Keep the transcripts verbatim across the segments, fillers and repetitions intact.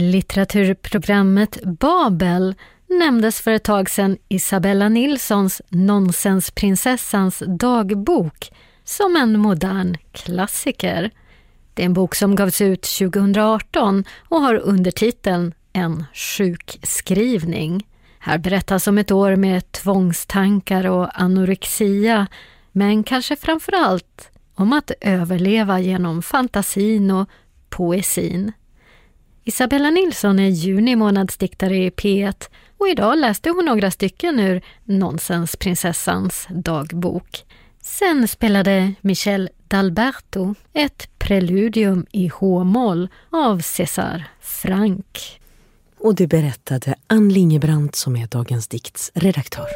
litteraturprogrammet Babel nämndes för ett tag sedan Isabella Nilssons Nonsensprinsessans dagbok som en modern klassiker. Det är en bok som gavs ut tjugohundraarton och har undertiteln En sjukskrivning. Här berättas om ett år med tvångstankar och anorexia, men kanske framförallt om att överleva genom fantasin och poesin. Isabella Nilsson är junimånadsdiktare i P ett och idag läste hon några stycken ur Nonsensprinsessans dagbok. Sen spelade Michel d'Alberto ett preludium i H-moll av César Franck. Och det berättade Ann Lingebrandt som är Dagens Dikts redaktör.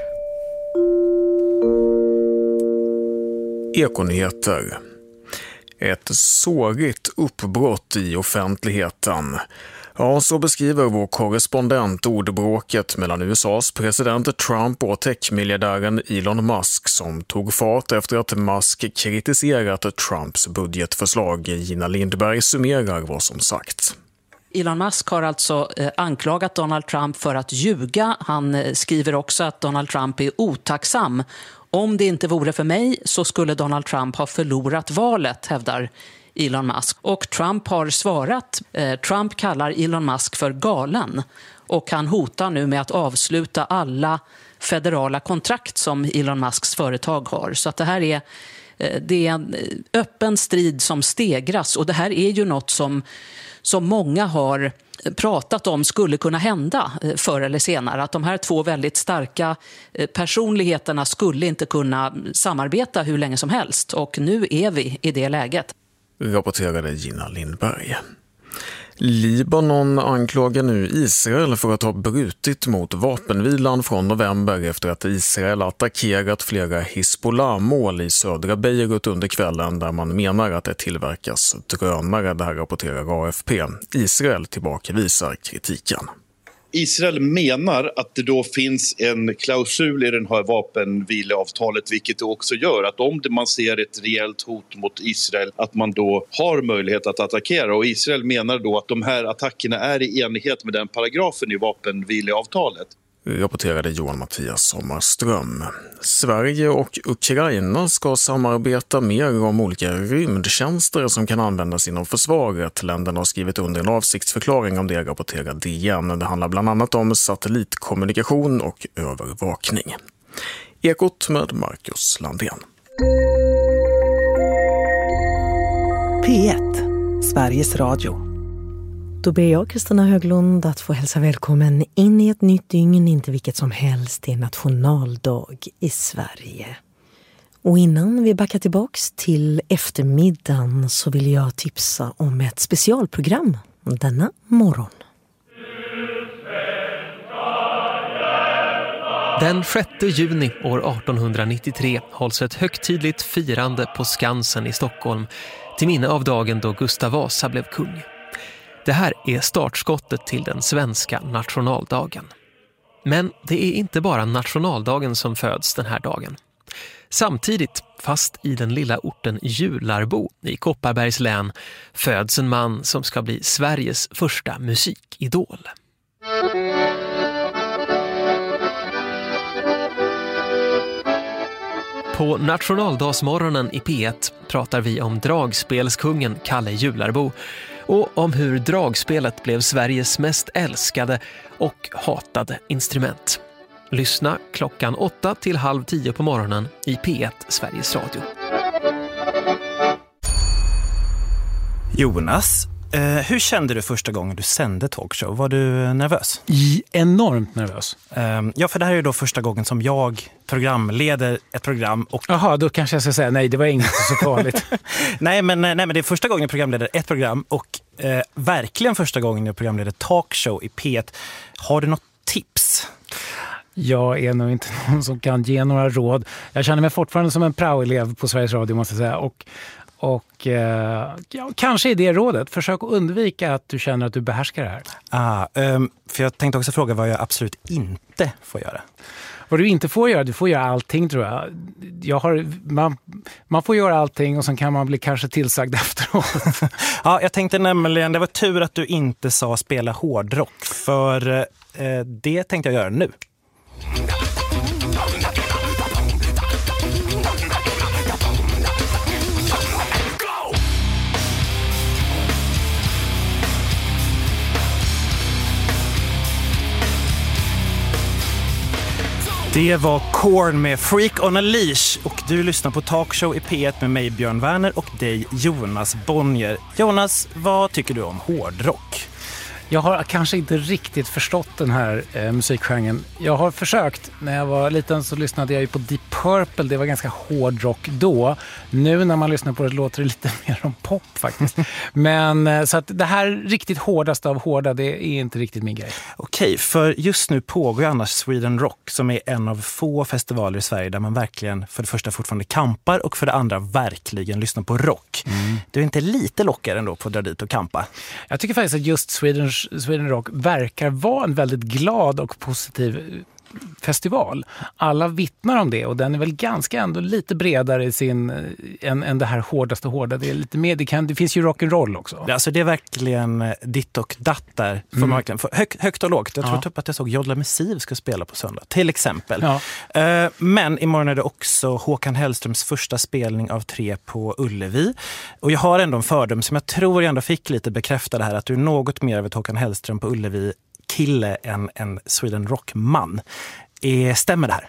Ekonyheter. Ett sårigt uppbrott i offentligheten. Ja, så beskriver vår korrespondent ordbråket mellan U S A:s president Trump och techmiljardären Elon Musk som tog fart efter att Musk kritiserat Trumps budgetförslag. Gina Lindberg summerar vad som sagt. Elon Musk har alltså eh, anklagat Donald Trump för att ljuga. Han eh, skriver också att Donald Trump är otacksam. Om det inte vore för mig så skulle Donald Trump ha förlorat valet, hävdar Elon Musk. Och Trump har svarat. Eh, Trump kallar Elon Musk för galen och han hotar nu med att avsluta alla federala kontrakt som Elon Musks företag har. Så att det här är, eh, det är en öppen strid som stegras och det här är ju något som som många har pratat om skulle kunna hända förr eller senare. Att de här två väldigt starka personligheterna skulle inte kunna samarbeta hur länge som helst. Och nu är vi i det läget. Rapporterade Gina Lindberg. Libanon anklagar nu Israel för att ha brutit mot vapenvilan från november efter att Israel attackerat flera Hizbollah-mål i södra Beirut under kvällen där man menar att det tillverkas drönare. Det här rapporterar A F P. Israel tillbakavisar kritiken. Israel menar att det då finns en klausul i det här vapenvileavtalet, vilket det också gör att om man ser ett rejält hot mot Israel att man då har möjlighet att attackera. Och Israel menar då att de här attackerna är i enlighet med den paragrafen i vapenvileavtalet. Rapporterade Johan Mattias Sommarström. Sverige och Ukraina ska samarbeta mer om olika rymdtjänster som kan användas inom försvaret. Länderna har skrivit under en avsiktsförklaring om det, rapporterar D N. Det handlar bland annat om satellitkommunikation och övervakning. Ekot med Marcus Landén. P ett, Sveriges Radio. Då ber jag Kristina Höglund att få hälsa välkommen in i ett nytt dygn, inte vilket som helst, det är nationaldag i Sverige. Och innan vi backar tillbaks till eftermiddagen så vill jag tipsa om ett specialprogram denna morgon. Den sjätte juni år artonhundranittiotre hålls ett högtidligt firande på Skansen i Stockholm till minne av dagen då Gustav Vasa blev kung. Det här är startskottet till den svenska nationaldagen. Men det är inte bara nationaldagen som föds den här dagen. Samtidigt, fast i den lilla orten Jularbo i Kopparbergs län, föds en man som ska bli Sveriges första musikidol. På nationaldagsmorgonen i P ett pratar vi om dragspelskungen Kalle Jularbo och om hur dragspelet blev Sveriges mest älskade och hatade instrument. Lyssna klockan åtta till halv tio på morgonen i P ett Sveriges Radio. Jonas, eh, hur kände du första gången du sände talkshow? Var du nervös? I, enormt nervös. Eh, ja, för det här är ju då första gången som jag programleder ett program. Och... Jaha, då kanske jag ska säga nej, det var inget så farligt. nej, men, nej, men det är första gången jag programleder ett program och eh, verkligen första gången jag programleder talkshow i P ett. Har du något tips? Jag är nog inte någon som kan ge några råd. Jag känner mig fortfarande som en praoelev på Sveriges Radio, måste jag säga. Och, och eh, ja, kanske är det rådet. Försök att undvika att du känner att du behärskar det här. Ah, um, för jag tänkte också fråga vad jag absolut inte får göra. Vad du inte får göra, du får göra allting, tror jag. Jag har, man, man får göra allting och sen kan man bli kanske tillsagd efteråt. Ja, jag tänkte nämligen, det var tur att du inte sa spela hårdrock, för eh, det tänkte jag göra nu. Det var Korn med Freak on a Leash och du lyssnar på Talkshow i P ett med mig Björn Werner och dig Jonas Bonnier. Jonas, vad tycker du om hårdrock? Jag har kanske inte riktigt förstått den här eh, musikgenren. Jag har försökt. När jag var liten så lyssnade jag ju på Deep Purple. Det var ganska hårdrock då. Nu när man lyssnar på det låter det lite mer om pop faktiskt. Men eh, så att det här riktigt hårdaste av hårda, det är inte riktigt min grej. Okej, för just nu pågår annars Sweden Rock som är en av få festivaler i Sverige där man verkligen för det första fortfarande kampar och för det andra verkligen lyssnar på rock. Mm. Du är inte lite lockare ändå på att dra dit och kampa? Jag tycker faktiskt att just Sweden Sweden Rock verkar vara en väldigt glad och positiv festival. Alla vittnar om det och den är väl ganska ändå lite bredare i sin än, än det här hårdaste hårda. Det är lite mer, det, kan, det finns ju rock'n'roll också. Alltså det är verkligen ditt och datt där. Mm. Verkligen, hög, högt och lågt. Jag tror ja. typ att jag såg Jodla Missiv ska spela på söndag. Till exempel. Ja. Uh, men imorgon är det också Håkan Hellströms första spelning av tre på Ullevi. Och jag har ändå en fördom som jag tror jag ändå fick lite bekräfta det här. Att du är något mer av ett Håkan Hellström på Ullevi kille än en Sweden Rock-man. Eh, stämmer det här?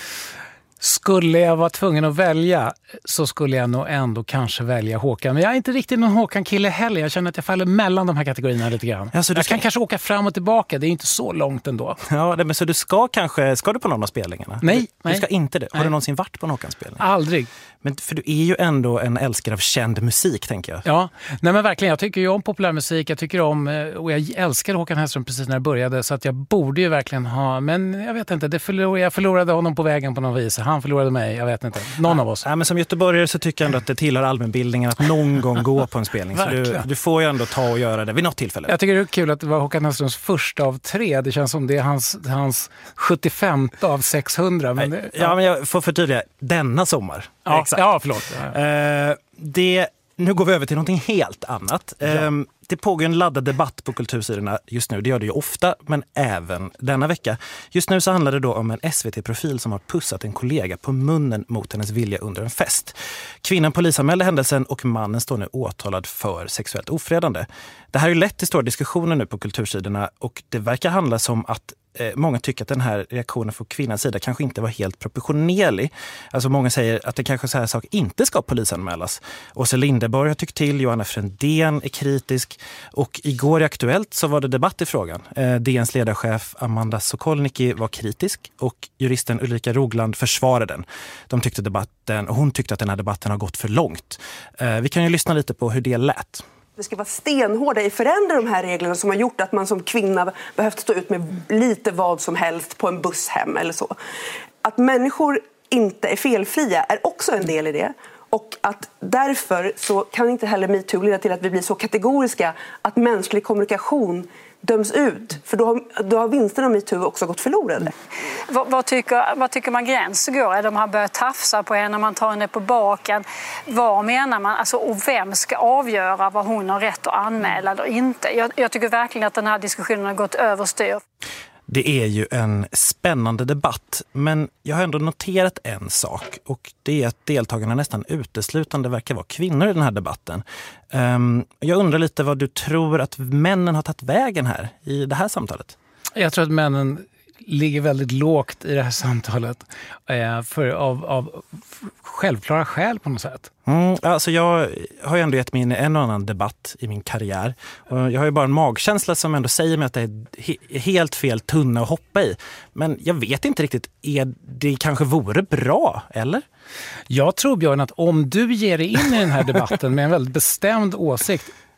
Skulle jag vara tvungen att välja så skulle jag nog ändå kanske välja Håkan. Men jag är inte riktigt någon Håkan-kille heller. Jag känner att jag faller mellan de här kategorierna lite grann. Alltså, jag ska... kan kanske åka fram och tillbaka. Det är inte så långt ändå. Ja, men så du ska kanske... Ska du på någon av spelningarna? Nej. Du, nej. du ska inte det. Har nej. du någonsin varit på en Håkan-spelning? Aldrig. Men för du är ju ändå en älskare av känd musik, tänker jag. Ja, nej men verkligen. Jag tycker ju om populärmusik. Jag tycker om... Och jag älskade Håkan Hellström precis när jag började. Så att jag borde ju verkligen ha... Men jag vet inte. Det förlor... Jag förlorade honom på vägen på någon vis. Han förlorade mig. Jag vet inte. Någon ja. av oss. Ja, men som göteborgare så tycker jag ändå att det tillhör allmänbildningen att någon gång gå på en spelning. Så du, du får ju ändå ta och göra det vid något tillfälle. Jag tycker det är kul att det var Håkan Hellströms första av tre. Det känns som det är hans, hans sjuttiofemte av sexhundra. Men det, ja. ja, men jag får förtydliga. Denna sommar. Ja, exakt. ja förlåt. Ja. Uh, det, nu går vi över till någonting helt annat. Ja. Um, Det pågår en laddad debatt på kultursidorna just nu. Det gör det ju ofta, men även denna vecka. Just nu så handlar det då om en S V T-profil som har pussat en kollega på munnen mot hennes vilja under en fest. Kvinnan polisanmälde händelsen och mannen står nu åtalad för sexuellt ofredande. Det här är ju lätt till stora diskussioner nu på kultursidorna och det verkar handla som att eh, många tycker att den här reaktionen från kvinnans sida kanske inte var helt proportionerlig. Alltså många säger att det kanske så här sak inte ska polisanmälas. Åsa Linderborg har tyckt till, Johanna Frändén är kritisk. Och igår i Aktuellt så var det debatt i frågan. Eh, D N:s ledarchef Amanda Sokolnicki var kritisk och juristen Ulrika Rogland försvarade den. De tyckte debatten, och hon tyckte att den här debatten har gått för långt. Eh, vi kan ju lyssna lite på hur det lät. Det ska vara stenhårda i förändra de här reglerna som har gjort att man som kvinna behövt stå ut med lite vad som helst på en buss hem eller så. Att människor inte är felfria är också en del i det. Och att därför så kan inte heller MeToo leda till att vi blir så kategoriska att mänsklig kommunikation döms ut. För då har, då har vinsterna av MeToo också gått förlorade. Vad, vad, tycker, vad tycker man gränsen går? Är det om man börjar tafsa på henne, man tar henne på baken? Vad menar man? Alltså, och vem ska avgöra vad hon har rätt att anmäla eller inte? Jag, jag tycker verkligen att den här diskussionen har gått överstyr. Det är ju en spännande debatt, men jag har ändå noterat en sak och det är att deltagarna nästan uteslutande verkar vara kvinnor i den här debatten. Um, jag undrar lite vad du tror att männen har tagit vägen här i det här samtalet. Jag tror att männen ligger väldigt lågt i det här samtalet eh, för av, av självklara skäl på något sätt. Mm, alltså jag har ju ändå gett mig in i en och annan debatt i min karriär. Och jag har ju bara en magkänsla som ändå säger mig att det är he- helt fel tunna att hoppa i. Men jag vet inte riktigt, är det kanske vore bra, eller? Jag tror, Björn, att om du ger dig in i den här debatten med en väldigt bestämd åsikt,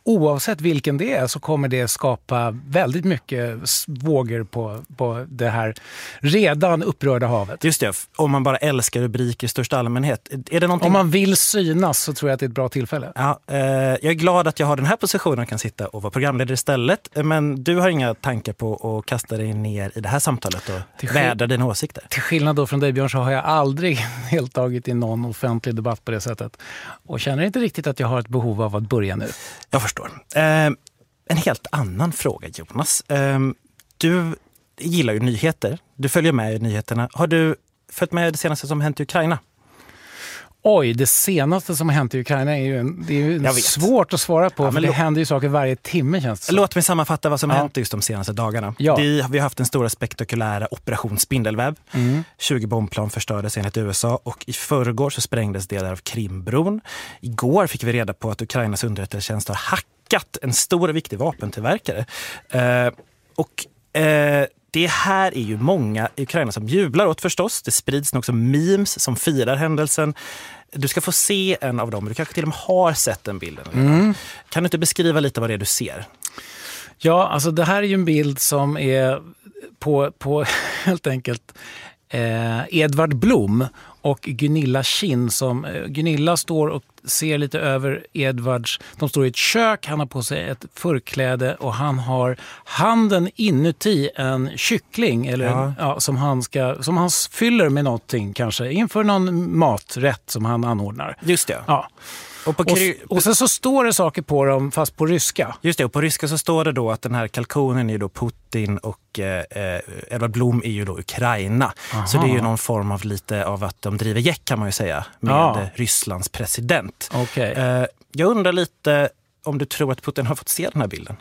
oavsett vilken det är så kommer det skapa väldigt mycket vågor på, på det här redan upprörda havet. Just det, om man bara älskar rubriker i största allmänhet. Är det någonting... Om man vill synas så tror jag att det är ett bra tillfälle. Ja, eh, jag är glad att jag har den här positionen och kan sitta och vara programledare istället. Men du har inga tankar på att kasta dig ner i det här samtalet och till vädra dina åsikter? Till skillnad då från dig, Björn, så har jag aldrig deltagit i någon offentlig debatt på det sättet. Och känner inte riktigt att jag har ett behov av att börja nu. Jag förstår. Eh, en helt annan fråga, Jonas. Eh, du gillar ju nyheter. Du följer med i nyheterna. Har du följt med det senaste som hänt i Ukraina? Oj, det senaste som har hänt i Ukraina är ju, en, det är ju svårt att svara på, ja, för det låt... händer ju saker varje timme, känns det så. Låt mig sammanfatta vad som ja. hänt just de senaste dagarna. Ja. Vi, vi har haft en stora spektakulära operation Spindelväv. Mm. tjugo bombplan förstördes enligt U S A och i förrgår så sprängdes delar av Krimbron. Igår fick vi reda på att Ukrainas underrättelsetjänst har hackat en stor och viktig vapentillverkare. Eh, och eh, det här är ju många i Ukraina som jublar åt förstås. Det sprids också memes som firar händelsen. Du ska få se en av dem. Du kanske till och med har sett den bilden. Mm. Kan du inte beskriva lite vad det är du ser? Ja, alltså det här är ju en bild som är på, på helt enkelt eh, Edvard Blom och Gunilla Kinn. Som, eh, Gunilla står och ser lite över Edvards. De står i ett kök, han har på sig ett förkläde och han har handen inuti en kyckling eller ja. En, ja, som, han ska, som han fyller med någonting kanske inför någon maträtt som han anordnar. Just det. Ja. Och, på kry- och, och sen så står det saker på dem fast på ryska. Just det, och på ryska så står det då att den här kalkonen är då Putin och eh, Edvard Blom är ju då Ukraina. Aha. Så det är ju någon form av lite av att de driver gäck kan man ju säga med ja. Rysslands president. Okay. Eh, jag undrar lite om du tror att Putin har fått se den här bilden.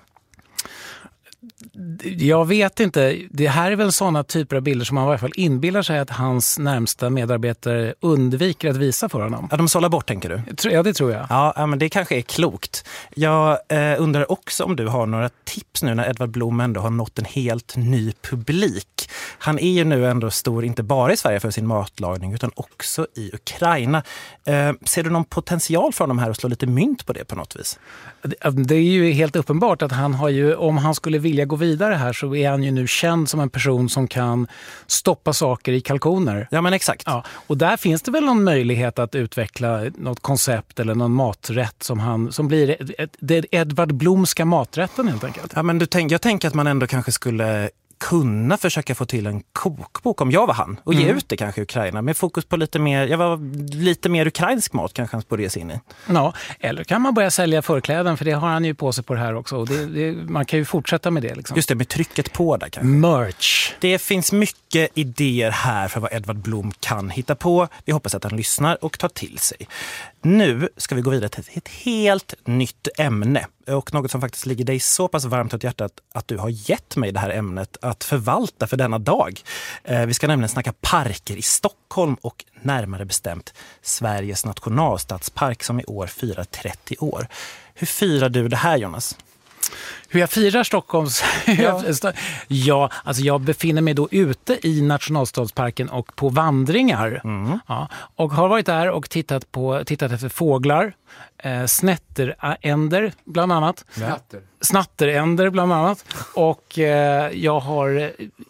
Jag vet inte. Det här är väl sådana typer av bilder som man i alla fall inbillar sig att hans närmsta medarbetare undviker att visa för honom. Ja, de sållar bort, tänker du? Ja, det tror jag. Ja, men det kanske är klokt. Jag eh, undrar också om du har några tips nu när Edvard Blom ändå har nått en helt ny publik. Han är ju nu ändå stor, inte bara i Sverige för sin matlagning utan också i Ukraina. Eh, ser du någon potential för honom här att slå lite mynt på det på något vis? Det, det är ju helt uppenbart att han har ju, om han skulle vilja gå vidare här så är han ju nu känd som en person som kan stoppa saker i kalkoner. Ja, men exakt. Ja, och där finns det väl någon möjlighet att utveckla något koncept eller någon maträtt som, han, som blir det Edvard Blomska maträtten helt enkelt. Ja, men du tänk, jag tänker att man ändå kanske skulle kunna försöka få till en kokbok om jag var han och ge mm. ut det kanske i Ukraina med fokus på lite mer, jag var lite mer ukrainsk mat kanske han borde sig in i. Ja, eller kan man börja sälja förkläden för det har han ju på sig på det här också och det, det, man kan ju fortsätta med det liksom. Just det, med trycket på där kanske. Merch. Det finns mycket idéer här för vad Edvard Blom kan hitta på. Vi hoppas att han lyssnar och tar till sig. Nu ska vi gå vidare till ett helt nytt ämne och något som faktiskt ligger dig så pass varmt åt hjärtat att du har gett mig det här ämnet att förvalta för denna dag. Vi ska nämligen snacka parker i Stockholm och närmare bestämt Sveriges nationalstadspark som i år firar trettio år. Hur firar du det här, Jonas? Hur jag firar Stockholms... Ja. ja, alltså jag befinner mig då ute i Nationalstadsparken och på vandringar. Mm. Ja, och har varit där och tittat, på, tittat efter fåglar. Eh, snätteränder bland annat. Snatter. Snatteränder bland annat. Och eh, jag har...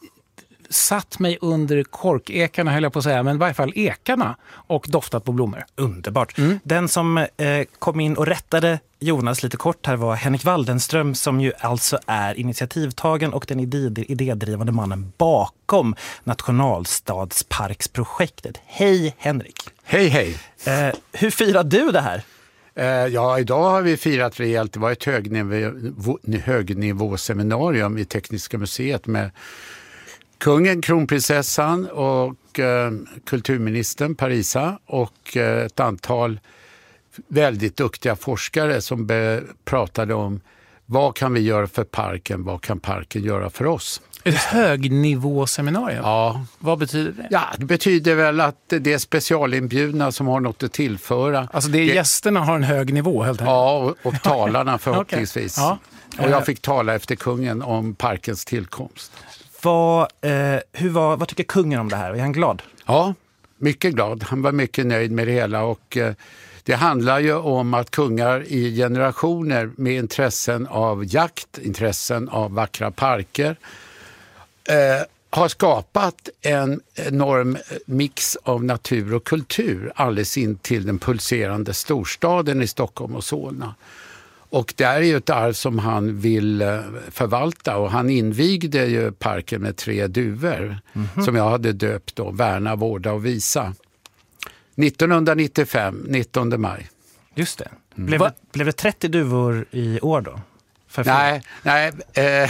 satt mig under korkekarna höll jag på att säga, men i varje fall ekarna och doftat på blommor. Underbart. Mm. Den som eh, kom in och rättade Jonas lite kort här var Henrik Waldenström som ju alltså är initiativtagen och den idé- idédrivande mannen bakom Nationalstadsparksprojektet. Hej Henrik! Hej hej! Eh, hur firar du det här? Eh, ja, idag har vi firat rejält. Det var ett högnivå, högnivåseminarium i Tekniska museet med kungen, kronprinsessan och eh, kulturministern Parisa och eh, ett antal väldigt duktiga forskare som be- pratade om vad kan vi göra för parken, vad kan parken göra för oss. Ett högnivåseminarium? Ja. Vad betyder det? Ja, det betyder väl att det är specialinbjudna som har något att tillföra. Alltså det är det... gästerna har en hög nivå helt enkelt? Ja, och, och talarna förhoppningsvis. Okay. Ja. Och jag fick tala efter kungen om parkens tillkomst. Vad, eh, hur var, vad tycker kungen om det här? Är han glad? Ja, mycket glad. Han var mycket nöjd med det hela och eh, Det handlar ju om att kungar i generationer med intressen av jakt, intressen av vackra parker eh, har skapat en enorm mix av natur och kultur alldeles in till den pulserande storstaden i Stockholm och Solna. Och det är ju ett arv som han vill förvalta, och han invigde ju parken med tre duvor mm-hmm. som jag hade döpt då, Värna, Vårda och Visa. nittonhundranittiofem, nittonde maj. Just det. Mm. Blev, det blev det trettio duvor i år då? Nej, nej, eh,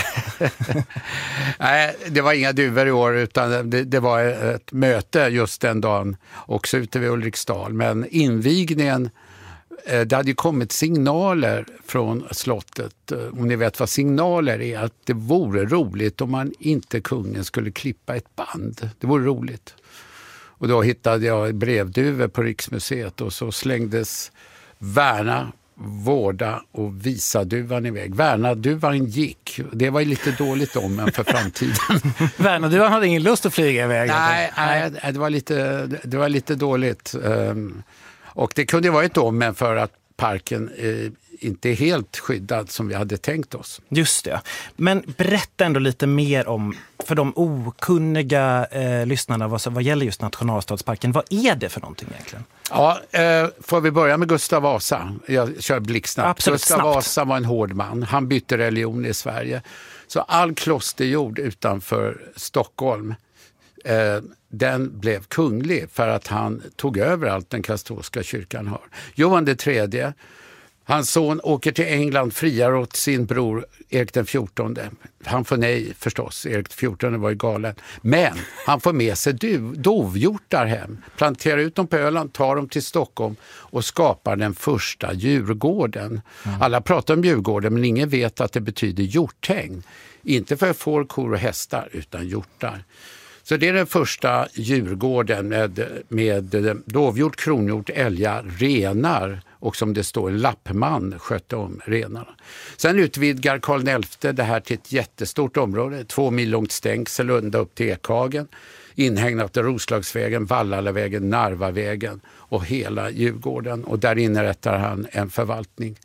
nej, det var inga duvor i år, utan det, det var ett möte just den dagen också ute vid Ulriksdal. Men invigningen, eh, det hade ju kommit signaler från slottet, om ni vet vad signaler är, att det vore roligt om man inte kungen skulle klippa ett band. Det vore roligt. Och då hittade jag brevduvor på Riksmuseet, och så slängdes Värna, Vårda och Visa-duvan iväg. Värna-duvan gick. Det var ju lite dåligt om men för framtiden. Värna-duvan hade ingen lust att flyga iväg? Nej, nej det, var lite, det var lite dåligt. Um, och det kunde vara ett om men för att parken eh, inte är helt skyddad som vi hade tänkt oss. Just det. Men berätta ändå lite mer om, för de okunniga eh, lyssnarna vad, vad gäller just Nationalstadsparken. Vad är det för någonting egentligen? Ja, eh, får vi börja med Gustav Vasa. Jag kör blixtsnabbt. Absolut, Gustav snabbt. Vasa var en hård man. Han bytte religion i Sverige. Så all klosterjord utanför Stockholm, eh, den blev kunglig för att han tog över allt den katolska kyrkan har. Johan den tredje, hans son åker till England, friar åt sin bror Erik den fjortonde. Han får nej förstås, Erik den fjortonde var ju galen. Men han får med sig dovhjortar hem, planterar ut dem på Öland, tar dem till Stockholm och skapar den första Djurgården. Mm. Alla pratar om Djurgården men ingen vet att det betyder hjorthägn. Inte för får, kor och hästar utan hjortar. Så det är den första Djurgården med, med dovhjort, kronhjort, älgar, renar och som det står en lappman skötte om renarna. Sen utvidgar Karl den elfte det här till ett jättestort område, två mil långt stängsel ända upp till Ekhagen, inhägnat av Roslagsvägen, Vallalavägen, Narvavägen och hela Djurgården, och där inrättar han en förvaltning.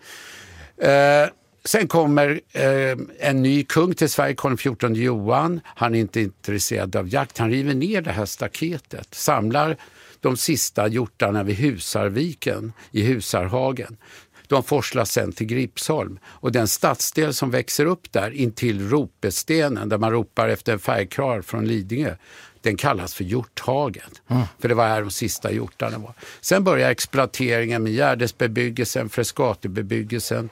Eh, Sen kommer eh, en ny kung till Sverige, Karl den fjortonde Johan. Han är inte intresserad av jakt. Han river ner det här staketet. Samlar de sista hjortarna vid Husarviken i Husarhagen. De forslas sen till Gripsholm. Och den stadsdel som växer upp där intill Ropestenen, där man ropar efter en färgkrar från Lidingö, den kallas för Hjorthagen. Mm. För det var här de sista hjortarna var. Sen börjar exploateringen med Gärdesbebyggelsen, Frescatibebyggelsen.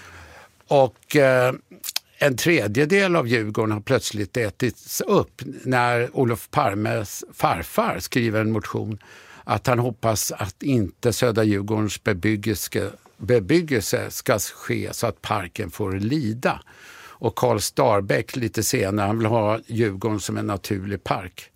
Och eh, en tredjedel av Djurgården har plötsligt ätits upp när Olof Palmes farfar skriver en motion att han hoppas att inte södra Djurgårdens bebyggelse, bebyggelse ska ske så att parken får lida. Och Carl Starbäck lite senare, han vill ha Djurgården som en naturlig park.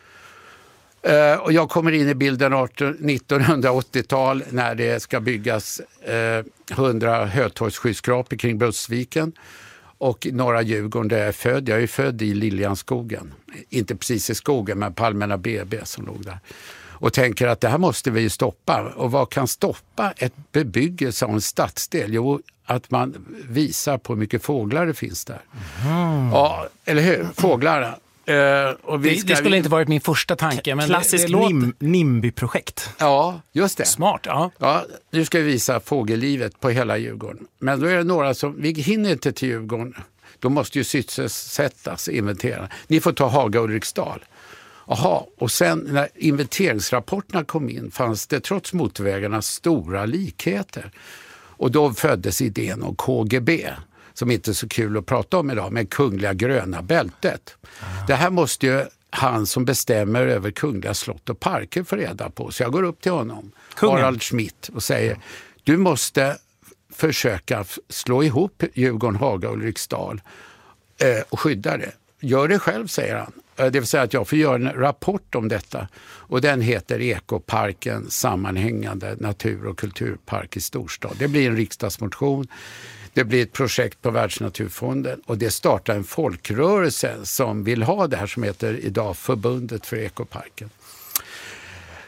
Uh, och jag kommer in i bilden nittonhundraåttiotal när det ska byggas uh, hundra hötorgsskyskrapor kring Brunnsviken. Och norra Djurgården där jag är född. Jag är född i Liljanskogen. Inte precis i skogen men på Allmänna B B som låg där. Och tänker att det här måste vi ju stoppa. Och vad kan stoppa ett bebyggelse av en stadsdel? Jo, att man visar på hur mycket fåglar det finns där. Mm. Ja, eller hur? Fåglarna. Uh, och vi det, ska, det skulle inte varit min första tanke. Men klassiskt det, det låter... nim, NIMBY-projekt. Ja, just det. Smart, ja. Ja. Nu ska vi visa fågellivet på hela Djurgården. Men då är det några som, vi hinner inte till Djurgården. De måste ju sysselsättas, inventera. Ni får ta Haga och Ulriksdal. Jaha, och sen när inventeringsrapporterna kom in fanns det trots motorvägarna stora likheter. Och då föddes idén om K G B. Som inte är så kul att prata om idag, men Kungliga gröna bältet. Ah. Det här måste ju han som bestämmer över Kungliga slott och parker få reda på. Så jag går upp till honom, Kungen. Harald Schmidt, och säger du måste försöka slå ihop Djurgården, Haga och Ulriksdal eh, och skydda det. Gör det själv, säger han. Det vill säga att jag får göra en rapport om detta. Och den heter Ekoparken, sammanhängande natur- och kulturpark i storstad. Det blir en riksdagsmotion. Det blir ett projekt på Världsnaturfonden och det startar en folkrörelse som vill ha det här som heter idag Förbundet för Ekoparken.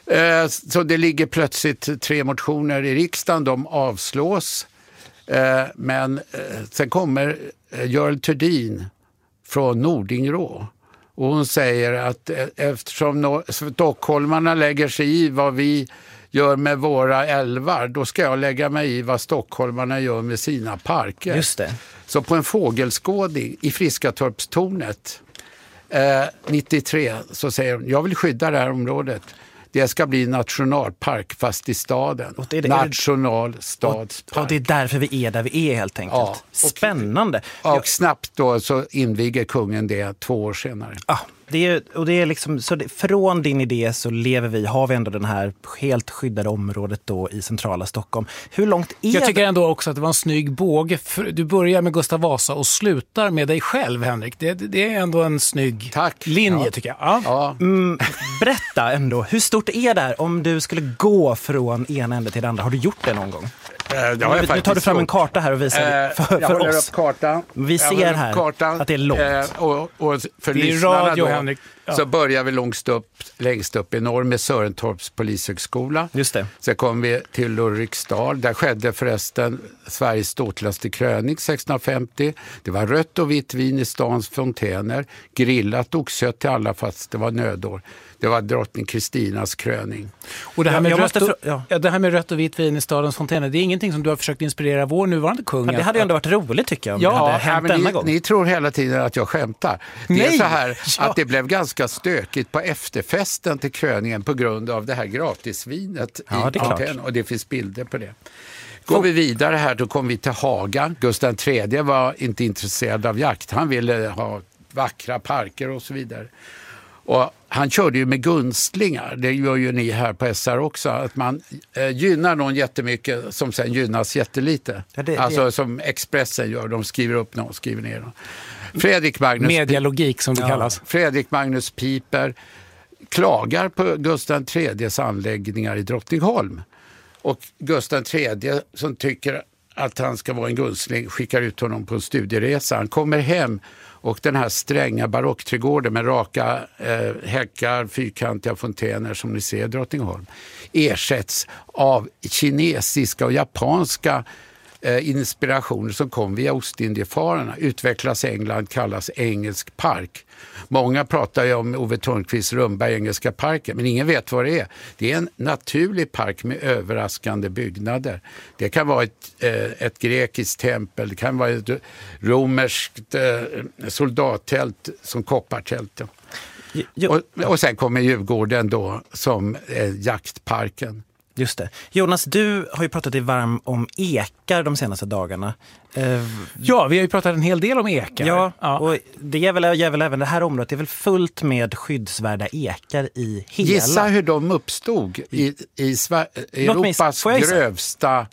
Eh, så det ligger plötsligt tre motioner i riksdagen, de avslås. Eh, men eh, sen kommer eh, Görel Thurdin från Nordingrå. Och hon säger att eh, eftersom no- stockholmarna lägger sig i vad vi gör med våra älvar, då ska jag lägga mig i vad stockholmarna gör med sina parker. Just det. Så på en fågelskådning i Friskatorpstornet eh, nittiotre så säger hon, jag vill skydda det här området. Det ska bli nationalpark fast i staden. Och det är det, Nationalstadspark. Och, och det är därför vi är där vi är helt enkelt. Ja, och, Spännande. Och jag, snabbt då så inviger kungen det två år senare. Ja, det är, och det är liksom, så det, från din idé så lever vi, har vi ändå den här helt skyddade området då i centrala Stockholm. Hur långt är Jag tycker det? ändå också att det var en snygg båge. Du börjar med Gustav Vasa och slutar med dig själv, Henrik. Det, det är ändå en snygg Tack. linje, Ja. tycker jag. Ja. Ja. Mm, berätta ändå, hur stort är det här om du skulle gå från ena ände till det andra? Har du gjort det någon gång? Det har jag nu, nu tar du fram gjort. en karta här och visar Eh, för, för jag håller oss. upp kartan. Vi Jag ser håller upp här kartan. att det är långt. Eh, och, och för Det är lyssnarna radio, då, Henrik. Ja. så börjar vi längst upp, längst upp i norr med Sörentorps polishögskola. Just det. Sen kom vi till Ulriksdal. Där skedde förresten Sveriges ståtligaste kröning sextonhundrafemtio. Det var rött och vitt vin i stans fontäner. Grillat oxkött till alla fast det var nödår. Det var drottning Kristinas kröning. Och det här, Ja, med jag rött måste och, frå- ja. ja, det här med rött och vitt vin i stadens fontäner, det är ingenting som du har försökt inspirera vår nuvarande kung. Ja, det hade ju ändå varit roligt tycker jag om Ja, det hade Ja, hänt men denna ni, gång. ni tror hela tiden att jag skämtar. Det är Nej! så här Ja. att det blev ganska stökigt på efterfesten till kröningen på grund av det här gratisvinet Ja, i det är klart. fontänen. Och det finns bilder på det. Går vi vidare här, då kommer vi till Haga. Gustav den tredje var inte intresserad av jakt. Han ville ha vackra parker och så vidare. Och han körde ju med gunstlingar, det gör ju ni här på S R också, att man eh, gynnar någon jättemycket som sen gynnas jättelite. Ja, det- alltså det- som Expressen gör, de skriver upp någon, skriver ner någon. Fredrik Magnus, Medialogik som det ja, kallas. Fredrik Magnus Piper klagar på Gustav den tredjes anläggningar i Drottningholm. Och Gustav den tredje som tycker att han ska vara en gunstling skickar ut honom på en studieresa. Han kommer hem och den här stränga barockträdgården med raka eh, häckar, fyrkantiga fontäner som ni ser i Drottningholm ersätts av kinesiska och japanska eh, inspirationer som kom via Ostindiefararna. Utvecklas i England, kallas engelsk park. Många pratar ju om Ove Thörnqvists Rumba Engelska parken, men ingen vet vad det är. Det är en naturlig park med överraskande byggnader. Det kan vara ett, eh, ett grekiskt tempel, det kan vara ett romerskt eh, soldattält som koppartält. Jo, jo, Och, och sen kommer Djurgården då som eh, jaktparken. just det. Jonas, du har ju pratat dig varm om ekar de senaste dagarna. Eh, Ja, vi har ju pratat en hel del om ekar. Ja, ja. och det är väl, är väl även det här området. Det är väl fullt med skyddsvärda ekar i hela... Gissa hur de uppstod i, i Sver- Låt mig- Europas får jag gissa? grövsta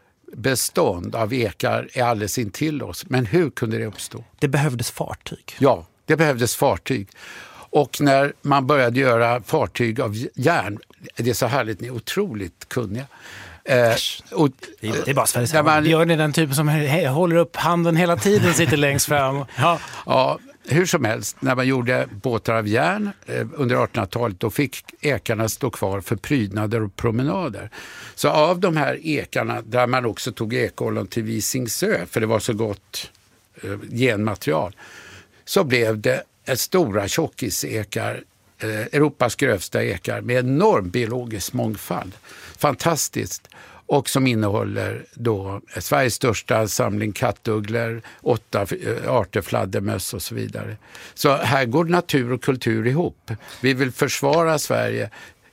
bestånd av ekar är alldeles intill oss. Men hur kunde det uppstå? Det behövdes fartyg. Ja, det behövdes fartyg. Och när man började göra fartyg av järn, det är så härligt, ni är otroligt kunniga. Eh, och, Det är, det är bara Sveriges när man, Björn är den typen som he- håller upp handen hela tiden, sitter längst fram. Ja. ja, hur som helst, när man gjorde båtar av järn eh, under artonhundratalet, då fick ekarna stå kvar för prydnader och promenader. Så av de här ekarna, där man också tog ekollon till Visingsö, för det var så gott eh, genmaterial, så blev det ett stora tjockisekar, eh, Europas grövsta ekar med enorm biologisk mångfald. Fantastiskt. Och som innehåller då Sveriges största samling kattugglor, åtta arter fladdermöss och så vidare. Så här går natur och kultur ihop. Vi vill försvara Sverige.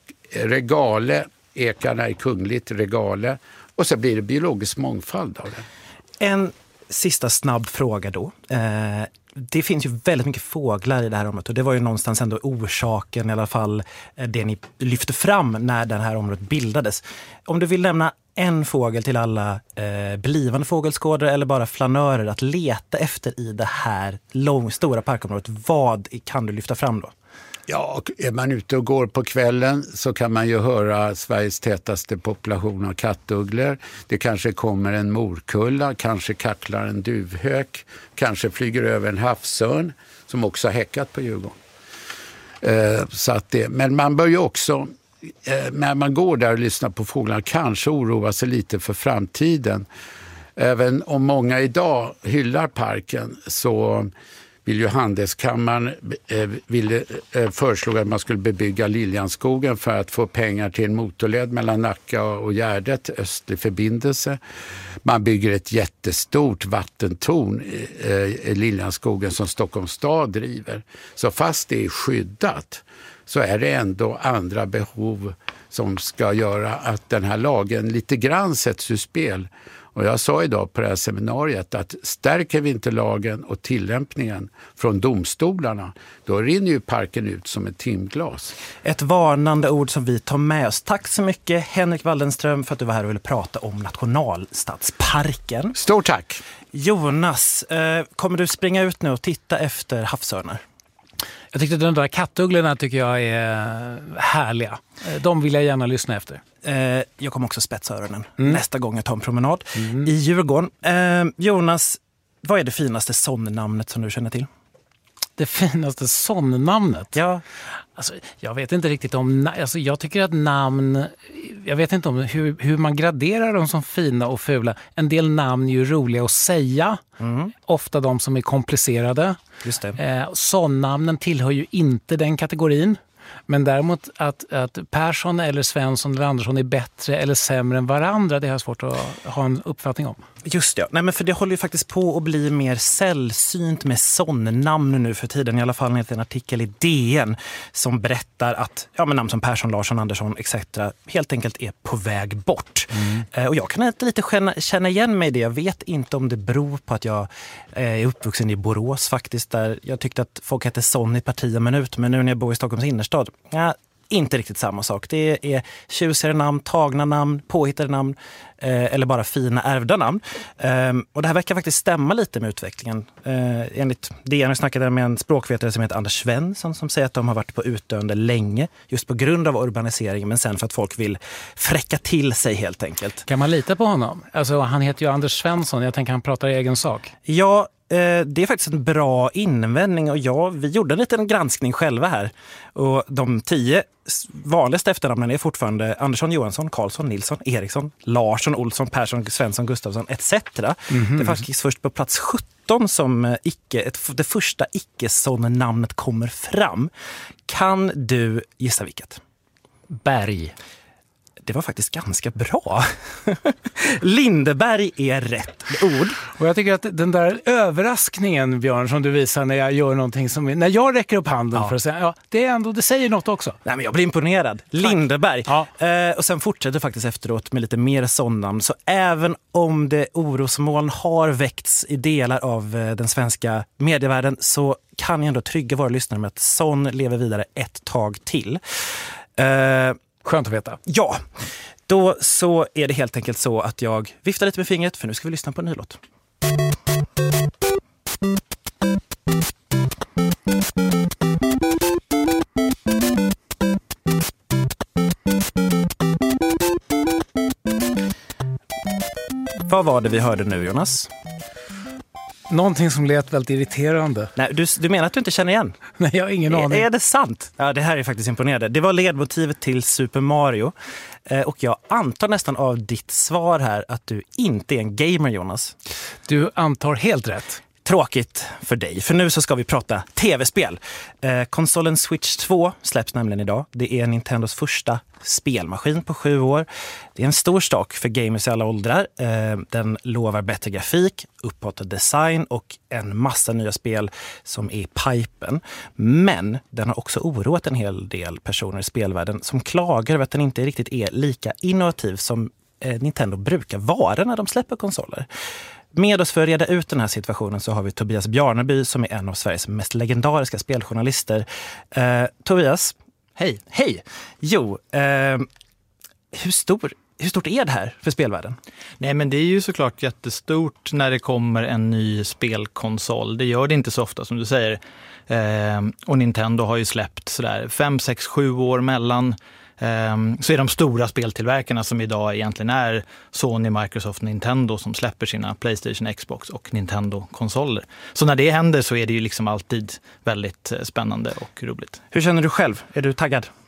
Regale, ekarna är kungligt, regale. Och så blir det biologisk mångfald av det. En sista snabb fråga då. Eh, det finns ju väldigt mycket fåglar i det här området och det var ju någonstans ändå orsaken, i alla fall det ni lyfte fram när det här området bildades. Om du vill lämna en fågel till alla eh, blivande fågelskådare eller bara flanörer att leta efter i det här lång, stora parkområdet, vad kan du lyfta fram då? Ja, och är man ute och går på kvällen så kan man ju höra Sveriges tätaste population av kattugglor. Det kanske kommer en morkulla, kanske kacklar en duvhök, kanske flyger över en havsörn som också har häckat på Djurgården. Eh, så att det, men man bör ju också eh, när man går där och lyssnar på fåglarna kanske oroar sig lite för framtiden. Även om många idag hyllar parken så vill ju Handelskammaren eh, ville, eh, föreslog att man skulle bebygga Liljanskogen för att få pengar till en motorled mellan Nacka och Gärdet, östlig förbindelse. Man bygger ett jättestort vattentorn i, eh, i Liljanskogen som Stockholms stad driver. Så fast det är skyddat så är det ändå andra behov som ska göra att den här lagen lite grann sätts ur spel. Och jag sa idag på det här seminariet att stärker vi inte lagen och tillämpningen från domstolarna, då rinner ju parken ut som ett timglas. Ett varnande ord som vi tar med oss. Tack så mycket Henrik Waldenström för att du var här och ville prata om nationalstadsparken. Stort tack! Jonas, eh, kommer du springa ut nu och titta efter havsörnar? Jag tyckte att de där kattugglorna tycker jag är härliga. De vill jag gärna lyssna efter. Eh, jag kommer också spetsa öronen mm. nästa gång jag tar en promenad mm. i Djurgården. Eh, Jonas, vad är det finaste sånnamnet som du känner till? Det finaste sånnamnet? Ja. Alltså, jag vet inte riktigt om... Alltså, jag tycker att namn... Jag vet inte om hur, hur man graderar dem som fina och fula. En del namn är ju roliga att säga. Mm. Ofta de som är komplicerade. Just det. Eh, sånnamnen tillhör ju inte den kategorin. Men däremot att, att Persson eller Svensson eller Andersson är bättre eller sämre än varandra, det har jag svårt att ha en uppfattning om. Just det, nej men för det håller ju faktiskt på att bli mer sällsynt med sånnamn nu för tiden. I alla fall enligt en artikel i D N som berättar att ja, men namn som Persson, Larsson, Andersson et cetera helt enkelt är på väg bort. Mm. Eh, och jag kan inte lite känna, känna igen mig i det. Jag vet inte om det beror på att jag eh, är uppvuxen i Borås faktiskt, där jag tyckte att folk hette Sonny per tio minut, men nu när jag bor i Stockholms innerstad, ja, inte riktigt samma sak. Det är tjusigare namn, tagna namn, påhittade namn eh, eller bara fina ärvda namn. Eh, och det här verkar faktiskt stämma lite med utvecklingen. Eh, enligt D N snackade jag med en språkvetare som heter Anders Svensson som säger att de har varit på utdöende länge just på grund av urbaniseringen, men sen för att folk vill fräcka till sig helt enkelt. Kan man lita på honom? Alltså, han heter ju Anders Svensson. Jag tänker han pratar i egen sak. Ja, det är faktiskt en bra invändning och ja, vi gjorde en liten granskning själva här. Och de tio vanligaste efternamnen är fortfarande Andersson, Johansson, Karlsson, Nilsson, Eriksson, Larsson, Olsson, Persson, Svensson, Gustafsson et cetera. Mm-hmm. Det är faktiskt först på plats sjutton som icke, ett, det första icke-son-namnet kommer fram. Kan du gissa vilket? Berg. Det var faktiskt ganska bra. Lindeberg är rätt ord. Och jag tycker att den där överraskningen, Björn, som du visar när jag gör någonting som... När jag räcker upp handen ja. för att säga, ja, det är ändå, det säger något också. Nej, men jag blir imponerad. Tack. Lindeberg. Ja. Eh, och sen fortsätter faktiskt efteråt med lite mer sådant. Så även om det orosmoln har väckts i delar av eh, den svenska medievärlden så kan jag ändå trygga våra lyssnare med att sån lever vidare ett tag till. Eh... Skönt att veta. Ja, då så är det helt enkelt så att jag viftar lite med fingret för nu ska vi lyssna på en ny låt. Vad var det vi hörde nu, Jonas? Någonting som lät väldigt irriterande. Nej, du, du menar att du inte känner igen? Nej, jag har ingen aning. Är, är det sant? Ja, det här är faktiskt imponerande. Det var ledmotivet till Super Mario. Eh, och jag antar nästan av ditt svar här att du inte är en gamer, Jonas. Du antar helt rätt. Tråkigt för dig, för nu så ska vi prata tv-spel. Eh, konsolen Switch två släpps nämligen idag. Det är Nintendos första spelmaskin på sju år. Det är en stor sak för gamers i alla åldrar. Eh, den lovar bättre grafik, upphottad design och en massa nya spel som är i pipen. Men den har också oroat en hel del personer i spelvärlden som klagar över att den inte riktigt är lika innovativ som eh, Nintendo brukar vara när de släpper konsoler. Med oss för att reda ut den här situationen så har vi Tobias Bjarneby som är en av Sveriges mest legendariska speljournalister. Eh, Tobias, hej. Hej. Jo, eh, hur, stor, hur stort är det här för spelvärlden? Nej, men det är ju såklart jättestort när det kommer en ny spelkonsol. Det gör det inte så ofta som du säger. Eh, och Nintendo har ju släppt sådär fem, sex, sju år mellan. Så är de stora speltillverkarna som idag egentligen är Sony, Microsoft, Nintendo som släpper sina PlayStation, Xbox och Nintendo-konsoler. Så när det händer så är det ju liksom alltid väldigt spännande och roligt. Hur känner du själv? Är du taggad?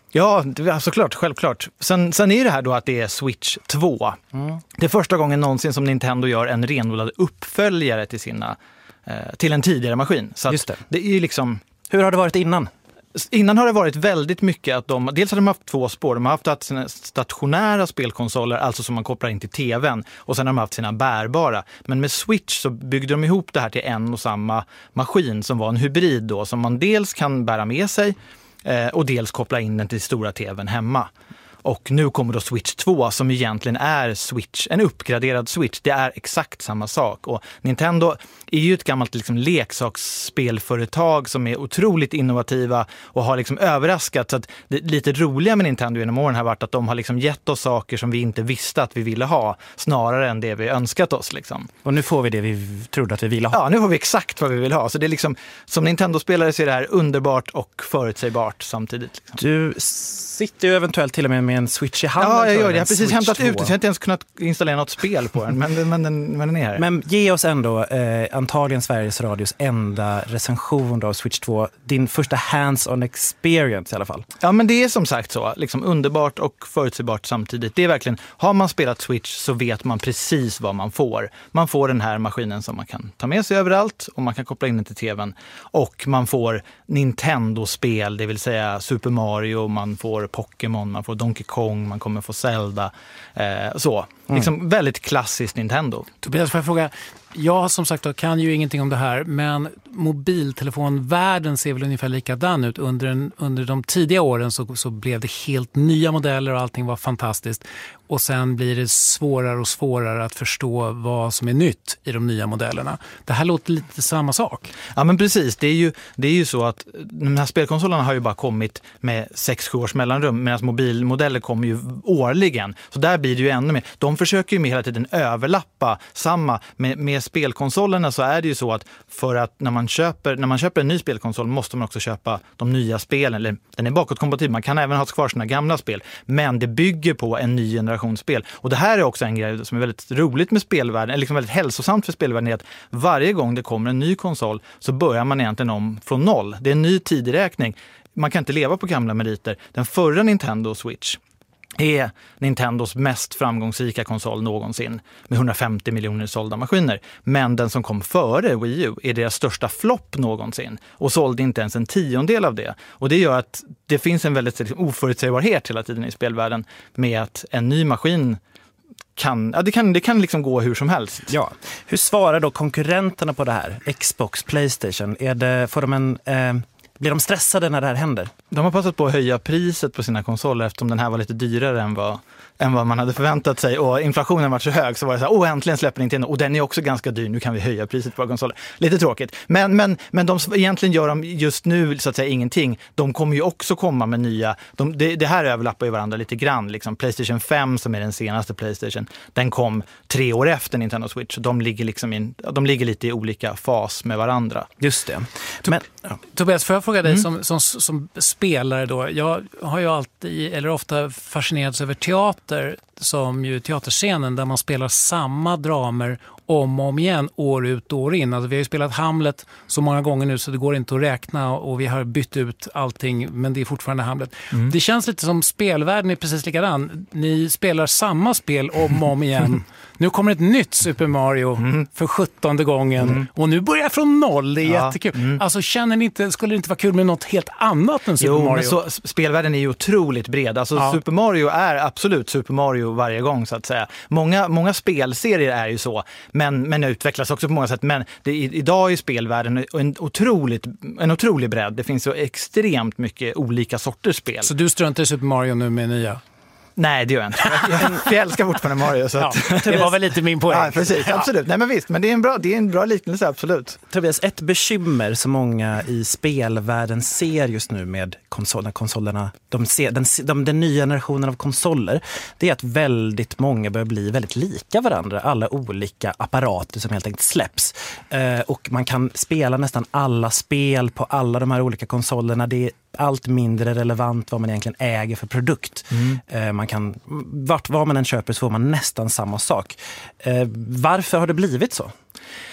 Ja, såklart, självklart. Sen, sen är det här då att det är Switch två. Mm. Det är första gången någonsin som Nintendo gör en renodlad uppföljare till, sina, eh, till en tidigare maskin. Så Just det. det är liksom... Hur har det varit innan? Innan har det varit väldigt mycket att de, dels har de haft två spår. De har haft, haft sina stationära spelkonsoler, alltså som man kopplar in till tvn. Och sen har de haft sina bärbara. Men med Switch så byggde de ihop det här till en och samma maskin som var en hybrid då. Som man dels kan bära med sig eh, och dels koppla in den till stora tvn hemma. Och nu kommer då Switch två som egentligen är Switch, en uppgraderad Switch. Det är exakt samma sak. Och Nintendo är ju ett gammalt liksom leksaksspelföretag som är otroligt innovativa och har liksom överraskat. Så att det lite roliga med Nintendo genom åren har varit att de har liksom gett oss saker som vi inte visste att vi ville ha, snarare än det vi önskat oss. Liksom. Och nu får vi det vi trodde att vi ville ha. Ja, nu får vi exakt vad vi vill ha. Så det är liksom, som Nintendo-spelare så är det här underbart och förutsägbart samtidigt. Liksom. Du sitter ju eventuellt till och med med en Switch i handen. Ja, jag gör det. Jag har precis Switch hämtat två. ut det. Jag har inte ens kunnat installera något spel på den, men, men, den, men den är här. Men ge oss ändå eh, antagligen Sveriges Radios enda recension av Switch två. Din första hands-on experience i alla fall. Ja, men det är som sagt så. Liksom underbart och förutsägbart samtidigt. Det är verkligen, har man spelat Switch så vet man precis vad man får. Man får den här maskinen som man kan ta med sig överallt och man kan koppla in den till tvn. Och man får Nintendo-spel, det vill säga Super Mario, man får Pokémon, man får Donkey Kong, man kommer få Zelda. Eh, så. Mm. Liksom väldigt klassiskt Nintendo. Tobias, får jag fråga, jag som sagt kan ju ingenting om det här, men mobiltelefonvärlden ser väl ungefär likadan ut. Under, en, under de tidiga åren så, så blev det helt nya modeller och allting var fantastiskt. Och sen blir det svårare och svårare att förstå vad som är nytt i de nya modellerna. Det här låter lite samma sak. Ja, men precis. Det är ju, det är ju så att de här spelkonsolerna har ju bara kommit med sex sju års mellanrum, medan mobilmodeller kommer ju årligen. Så där blir det ju ännu mer. De försöker ju med hela tiden överlappa samma. Med, med spelkonsolerna så är det ju så att för att när man köper, när man köper en ny spelkonsol måste man också köpa de nya spelen. Eller den är bakåtkompatibel. Man kan även ha kvar sina gamla spel. Men det bygger på en ny generationsspel. Och det här är också en grej som är väldigt roligt med spelvärlden, eller liksom väldigt hälsosamt för spelvärlden, är att varje gång det kommer en ny konsol så börjar man egentligen om från noll. Det är en ny tideräkning. Man kan inte leva på gamla meriter. Den förra Nintendo Switch är Nintendos mest framgångsrika konsol någonsin med hundrafemtio miljoner sålda maskiner. Men den som kom före Wii U är deras största flopp någonsin och sålde inte ens en tiondel av det. Och det gör att det finns en väldigt oförutsägbarhet hela tiden i spelvärlden med att en ny maskin kan, ja, det kan, det kan liksom gå hur som helst. Ja. Hur svarar då konkurrenterna på det här? Xbox, PlayStation, är det, får de en... Eh... Blir de stressade när det här händer? De har passat på att höja priset på sina konsoler eftersom den här var lite dyrare än vad, än vad man hade förväntat sig. Och inflationen var så hög så var det så här, åh äntligen släpper Nintendo. Och den är också ganska dyr, nu kan vi höja priset på våra konsoler. Lite tråkigt. Men, men, men de, egentligen gör de just nu så att säga ingenting. De kommer ju också komma med nya. De, det, det här överlappar ju varandra lite grann. Liksom. PlayStation fem som är den senaste PlayStation, den kom tre år efter Nintendo Switch. De ligger, liksom in, de ligger lite i olika fas med varandra. Just det. Men, ja. Tobias, får jag fråga dig mm. som, som, som spelare då? Jag har ju alltid, eller ofta fascinerats över teater, som ju teaterscenen där man spelar samma dramer om och om igen, år ut och år in. Alltså vi har ju spelat Hamlet så många gånger nu så det går inte att räkna och vi har bytt ut allting, men det är fortfarande Hamlet. Mm. Det känns lite som spelvärlden är precis likadan. Ni spelar samma spel om och om igen. Nu kommer ett nytt Super Mario mm. för sjuttonde gången mm. och nu börjar jag från noll. Det är ja. jättekul. Mm. Alltså känner ni inte, skulle det inte vara kul med något helt annat än Super jo, Mario? Men så, spelvärlden är ju otroligt bred. Alltså ja. Super Mario är absolut Super Mario varje gång så att säga. Många, många spelserier är ju så. Men, men utvecklas också på många sätt. Men det, idag är spelvärlden en, otroligt, en otrolig bredd. Det finns så extremt mycket olika sorters spel. Så du struntar i Super Mario nu med nya? Nej, det gör jag inte. Jag, jag älskar fortfarande Mario. Så att, ja, det var väl lite min poäng. Ja, precis. Absolut. Nej, men visst. Men det är en bra, det är en bra liknelse, absolut. Tobias, ett bekymmer som många i spelvärlden ser just nu med konsolerna, konsolerna de ser, den, de, den nya generationen av konsoler, det är att väldigt många börjar bli väldigt lika varandra. Alla olika apparater som helt enkelt släpps. Eh, och man kan spela nästan alla spel på alla de här olika konsolerna. Det är allt mindre relevant vad man egentligen äger för produkt. Mm. Eh, man kan, vart vad man än köper så får man nästan samma sak. Eh, varför har det blivit så?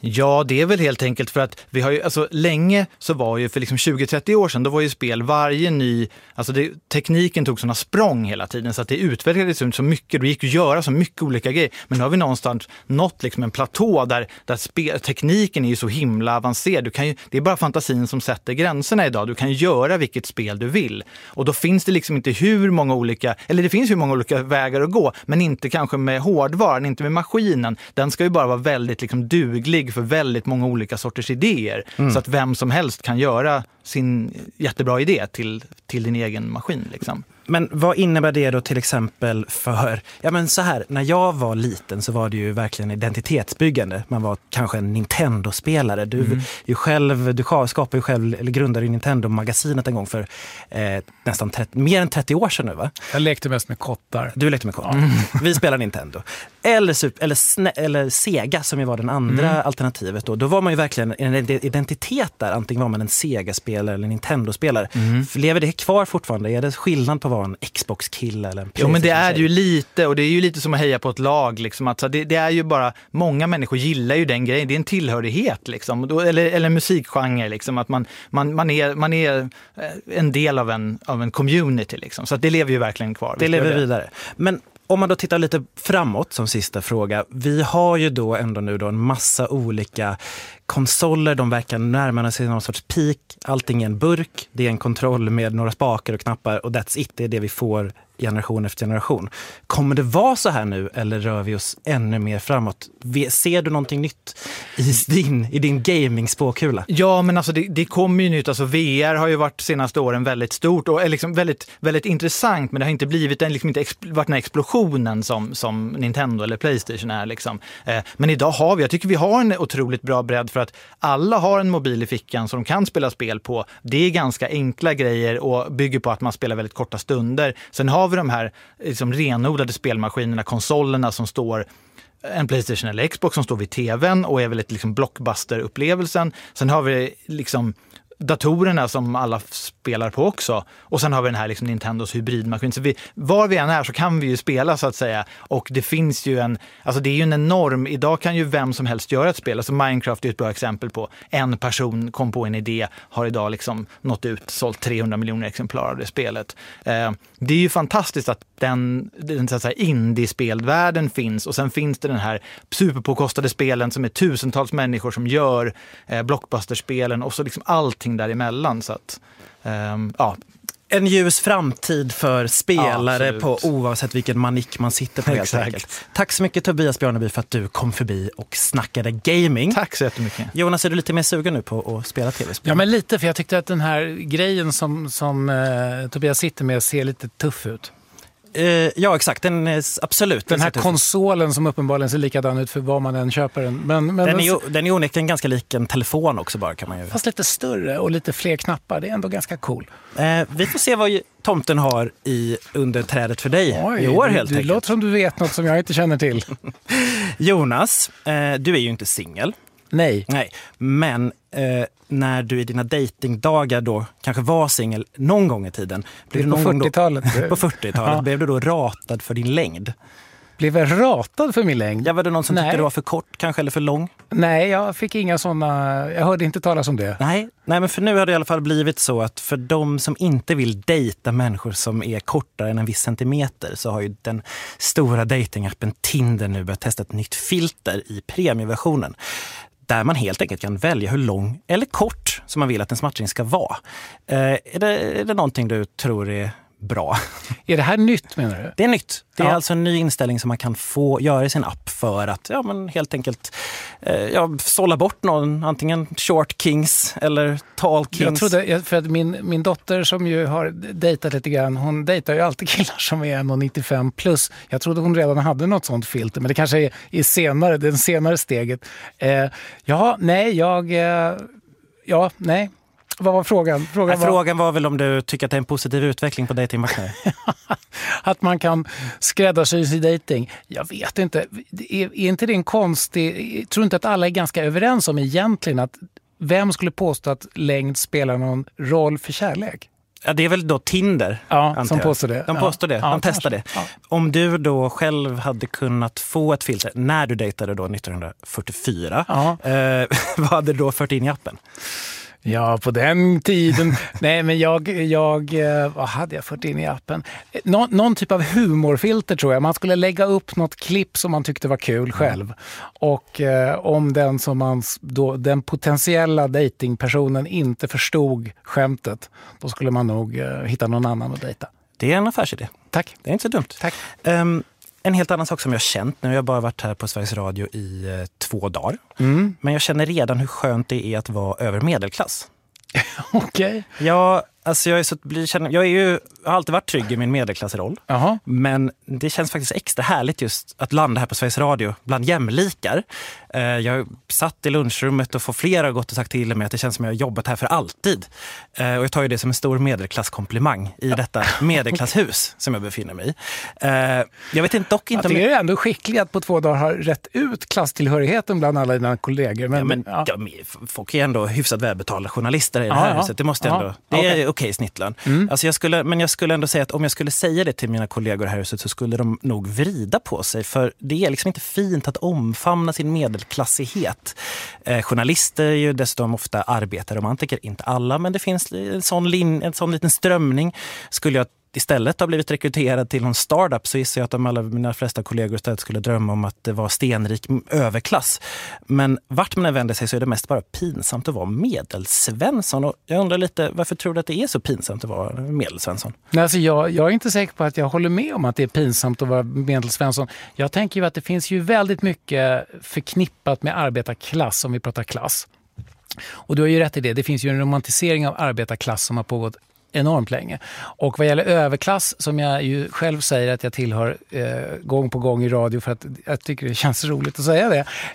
Ja, det är väl helt enkelt för att vi har ju, alltså länge så var ju för liksom tjugo trettio år sedan, då var ju spel varje ny, alltså det, tekniken tog sådana språng hela tiden så att det utvecklades så mycket, det gick att göra så mycket olika grejer. Men nu har vi någonstans nått liksom en platå där, där spel, tekniken är ju så himla avancerad. Du kan ju, det är bara fantasin som sätter gränserna idag. Du kan göra vilket spel du vill. Och då finns det liksom inte hur många olika, eller det finns hur många olika vägar att gå, men inte kanske med hårdvaran, inte med maskinen. Den ska ju bara vara väldigt liksom duglig för väldigt många olika sorters idéer. Mm. Så att vem som helst kan göra sin jättebra idé till, till din egen maskin. Liksom. Men vad innebär det då till exempel för, ja men så här, när jag var liten så var det ju verkligen identitetsbyggande. Man var kanske en Nintendo-spelare. Du, mm. ju själv, du skapade ju själv, eller grundade ju Nintendo-magasinet en gång för eh, nästan trettio, mer än trettio år sedan nu, va? Jag lekte mest med kottar. Du lekte med kottar. Mm. Vi spelar Nintendo. Eller, super, eller, sne, eller Sega som ju var den andra mm. alternativet då. Då var man ju verkligen en identitet där. Antingen var man en Sega-spelare eller en Nintendo-spelare. Mm. Lever det kvar fortfarande? Är det skillnad på vad en Xbox-kill eller en PlayStation? Jo, men det är ju lite, och det är ju lite som att heja på ett lag liksom, att, så det, det är ju bara, många människor gillar ju den grejen, det är en tillhörighet liksom, eller, eller musikgenre liksom, att man, man, man, är, man är en del av en, av en community liksom, så att det lever ju verkligen kvar. Det lever vidare. Men om man då tittar lite framåt som sista fråga. Vi har ju då ändå nu då en massa olika konsoler. De verkar närmare sig någon sorts peak. Allting är en burk. Det är en kontroll med några spakar och knappar. Och that's it. Det är det vi får generation efter generation. Kommer det vara så här nu eller rör vi oss ännu mer framåt? Ser du någonting nytt i din, i din gaming-spåkula? Ja, men alltså det, det kommer ju nytt. Alltså V R har ju varit senaste åren väldigt stort och är liksom väldigt, väldigt intressant, men det har inte blivit en, liksom inte exp- varit den här explosionen som, som Nintendo eller PlayStation är. Liksom. Eh, men idag har vi, jag tycker vi har en otroligt bra bredd för att alla har en mobil i fickan som de kan spela spel på. Det är ganska enkla grejer och bygger på att man spelar väldigt korta stunder. Sen har vi de här liksom renodlade spelmaskinerna, konsolerna som står, en PlayStation eller Xbox som står vid tvn och är väl ett liksom blockbuster-upplevelsen. Sen har vi liksom datorerna som alla spelar på också. Och sen har vi den här liksom Nintendos hybridmaskin. Så vi, var vi än är så kan vi ju spela så att säga. Och det finns ju en, alltså det är ju en enorm, idag kan ju vem som helst göra ett spel. Alltså Minecraft är ett bra exempel på. En person kom på en idé, har idag liksom nått ut, sålt trehundra miljoner exemplar av det spelet. Eh, det är ju fantastiskt att den, den så att säga, indie-spelvärlden finns. Och sen finns det den här superpåkostade spelen som är tusentals människor som gör eh, blockbusterspelen och så liksom allting däremellan. Så att, um, ja. En ljus framtid för spelare ja, på oavsett vilken manick man sitter på. Helt enkelt. Tack så mycket Tobias Björneby för att du kom förbi och snackade gaming. Tack så jättemycket. Jonas, är du lite mer sugen nu på att spela tv-spel? Ja, men lite, för jag tyckte att den här grejen som, som eh, Tobias sitter med ser lite tuff ut. Uh, ja, exakt. Den är absolut. Den, den här konsolen som uppenbarligen ser likadan ut för vad man än köper den. Men, men den, är ju, den är onekligen ganska lik en telefon också bara, kan man ju. Fast lite större och lite fler knappar. Det är ändå ganska cool. Uh, vi får se vad tomten har i under trädet för dig. Oj, i år helt du, enkelt. Det låter som du vet något som jag inte känner till. Jonas, uh, du är ju inte singel. Nej. Nej, men eh, när du i dina datingdagar då kanske var singel någon gång i tiden. Blev på fyrtiotalet. Då, på fyrtiotalet ja. Blev du då ratad för din längd? Blev jag ratad för min längd? Ja, var det någon som Nej. tyckte du var för kort kanske eller för lång? Nej, jag fick inga sådana, jag hörde inte talas om det. Nej, Nej men för nu har det i alla fall blivit så att för de som inte vill dejta människor som är kortare än en viss centimeter så har ju den stora datingappen Tinder nu börjat testa ett nytt filter i premieversionen. Där man helt enkelt kan välja hur lång eller kort som man vill att en matchning ska vara. Eh, är, det, är det någonting du tror är bra? Är det här nytt, menar du? Det är nytt. Det är ja. alltså en ny inställning som man kan få göra i sin app för att ja, men helt enkelt eh, ja, sålla bort någon, antingen short kings eller tall kings. Jag trodde, för att min, min dotter som ju har dejtat lite grann, hon dejtar ju alltid killar som är en komma nittiofem plus. Jag trodde hon redan hade något sånt filter, men det kanske är, är senare, den senare steget. Eh, ja, nej, jag... Eh, ja, nej. Vad var frågan? Frågan, var... frågan var väl om du tycker att det är en positiv utveckling på datingmarknaden. Att man kan skräddarsy sin dating. Jag vet inte. Är, är inte det en konstig... Jag tror inte att alla är ganska överens om egentligen att vem skulle påstå att längd spelar någon roll för kärlek? Ja, det är väl då Tinder. Ja, som påstår det. De påstår det, ja, de testar det. Ja. Om du då själv hade kunnat få ett filter när du dejtade då nittonhundrafyrtiofyra, ja. eh, vad hade du då fört in i appen? Ja, på den tiden. Nej, men jag, jag, vad hade jag fört in i appen? Nå, någon typ av humorfilter tror jag. Man skulle lägga upp något klipp som man tyckte var kul själv. Mm. Och eh, om den som man då, den potentiella datingpersonen inte förstod skämtet, då skulle man nog eh, hitta någon annan att dejta. Det är en affärsidé. Tack. Det är inte så dumt. Tack. Um, En helt annan sak som jag har känt, nu har jag bara varit här på Sveriges Radio i eh, två dagar. Mm. Men jag känner redan hur skönt det är att vara över medelklass. Okej. Okay. Ja, alltså jag är så jag är ju har alltid varit trygg i min medelklassroll. Aha. Men det känns faktiskt extra härligt just att landa här på Sveriges Radio bland jämlikar. Eh, jag satt i lunchrummet och får flera gått och sagt till mig att det känns som jag har jobbat här för alltid. Eh, och jag tar ju det som en stor medelklasskomplimang i detta medelklasshus som jag befinner mig i. Eh, jag vet inte, dock inte jag om... Jag är ändå skicklig att på två dagar ha rätt ut klasstillhörigheten bland alla dina kollegor. Men, ja, men ja. Ja, folk är ändå hyfsat välbetalda journalister i det här ja, huset. Det måste ja, ändå... Det är okay. okej okay, snittlön. Mm. Alltså jag skulle, men jag skulle ändå säga att om jag skulle säga det till mina kollegor här i huset så skulle de nog vrida på sig. För det är liksom inte fint att omfamna sin medelklassighet. Eh, journalister är ju dessutom ofta arbetarromantiker, inte alla, men det finns en sån, lin, en sån liten strömning. Skulle jag istället har blivit rekryterad till någon startup så gissar jag att de alla mina flesta kollegor istället skulle drömma om att det var stenrik överklass. Men vart man vänder sig så är det mest bara pinsamt att vara medelsvensson. Och jag undrar lite, varför tror du att det är så pinsamt att vara medelsvensson? Nej, alltså jag, jag är inte säker på att jag håller med om att det är pinsamt att vara medelsvensson. Jag tänker ju att det finns ju väldigt mycket förknippat med arbetarklass om vi pratar klass. Och du har ju rätt i det. Det finns ju en romantisering av arbetarklass som har pågått enormt länge. Och vad gäller överklass, som jag ju själv säger att jag tillhör eh, gång på gång i radio för att jag tycker det känns roligt att säga det,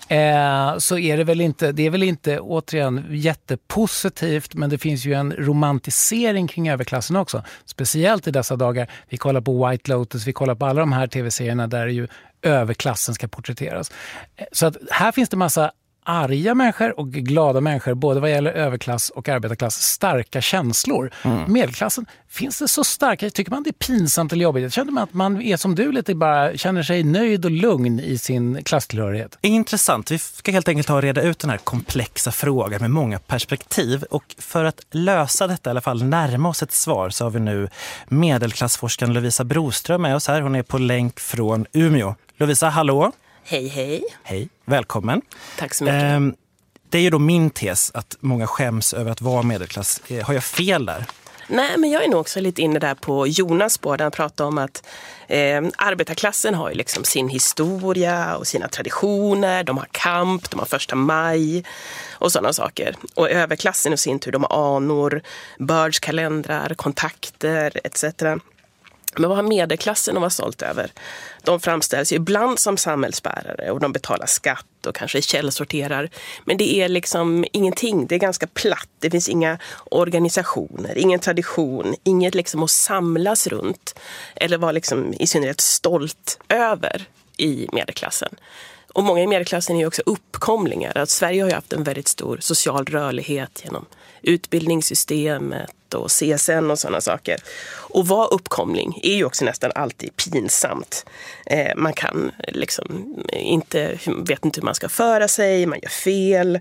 eh, så är det väl inte, det är väl inte återigen jättepositivt, men det finns ju en romantisering kring överklassen också. Speciellt i dessa dagar. Vi kollar på White Lotus, vi kollar på alla de här tv-serierna där ju överklassen ska porträtteras. Så att här finns det massa arga människor och glada människor, både vad gäller överklass och arbetarklass, starka känslor. Mm. Medelklassen, finns det så starka? Tycker man det är pinsamt eller jobbigt? Jag känner man att man är som du lite bara känner sig nöjd och lugn i sin klasstillhörighet. Intressant. Vi ska helt enkelt ta och reda ut den här komplexa frågan med många perspektiv. Och för att lösa detta, i alla fall närma oss ett svar, så har vi nu medelklassforskaren Lovisa Broström med oss här. Hon är på länk från Umeå. Lovisa, hallå? Hej, hej. Hej, välkommen. Tack så mycket. Eh, det är ju då min tes att många skäms över att vara medelklass. Eh, har jag fel där? Nej, men jag är nog också lite inne där på Jonas spår där han pratar om att eh, arbetarklassen har ju liksom sin historia och sina traditioner. De har kamp, de har första maj och sådana saker. Och överklassen i sin tur, de har anor, bördskalendrar, kontakter et cetera. Men vad har medelklassen att vara stolt över? De framställs ju ibland som samhällsbärare och de betalar skatt och kanske källsorterar. Men det är liksom ingenting, det är ganska platt. Det finns inga organisationer, ingen tradition, inget liksom att samlas runt. Eller vara liksom i synnerhet stolt över i medelklassen. Och många i medelklassen är ju också uppkomlingar. Att Sverige har ju haft en väldigt stor social rörlighet genom utbildningssystemet och C S N och sådana saker. Och vara uppkomling är ju också nästan alltid pinsamt. Eh, man kan liksom inte, vet inte hur man ska föra sig, man gör fel.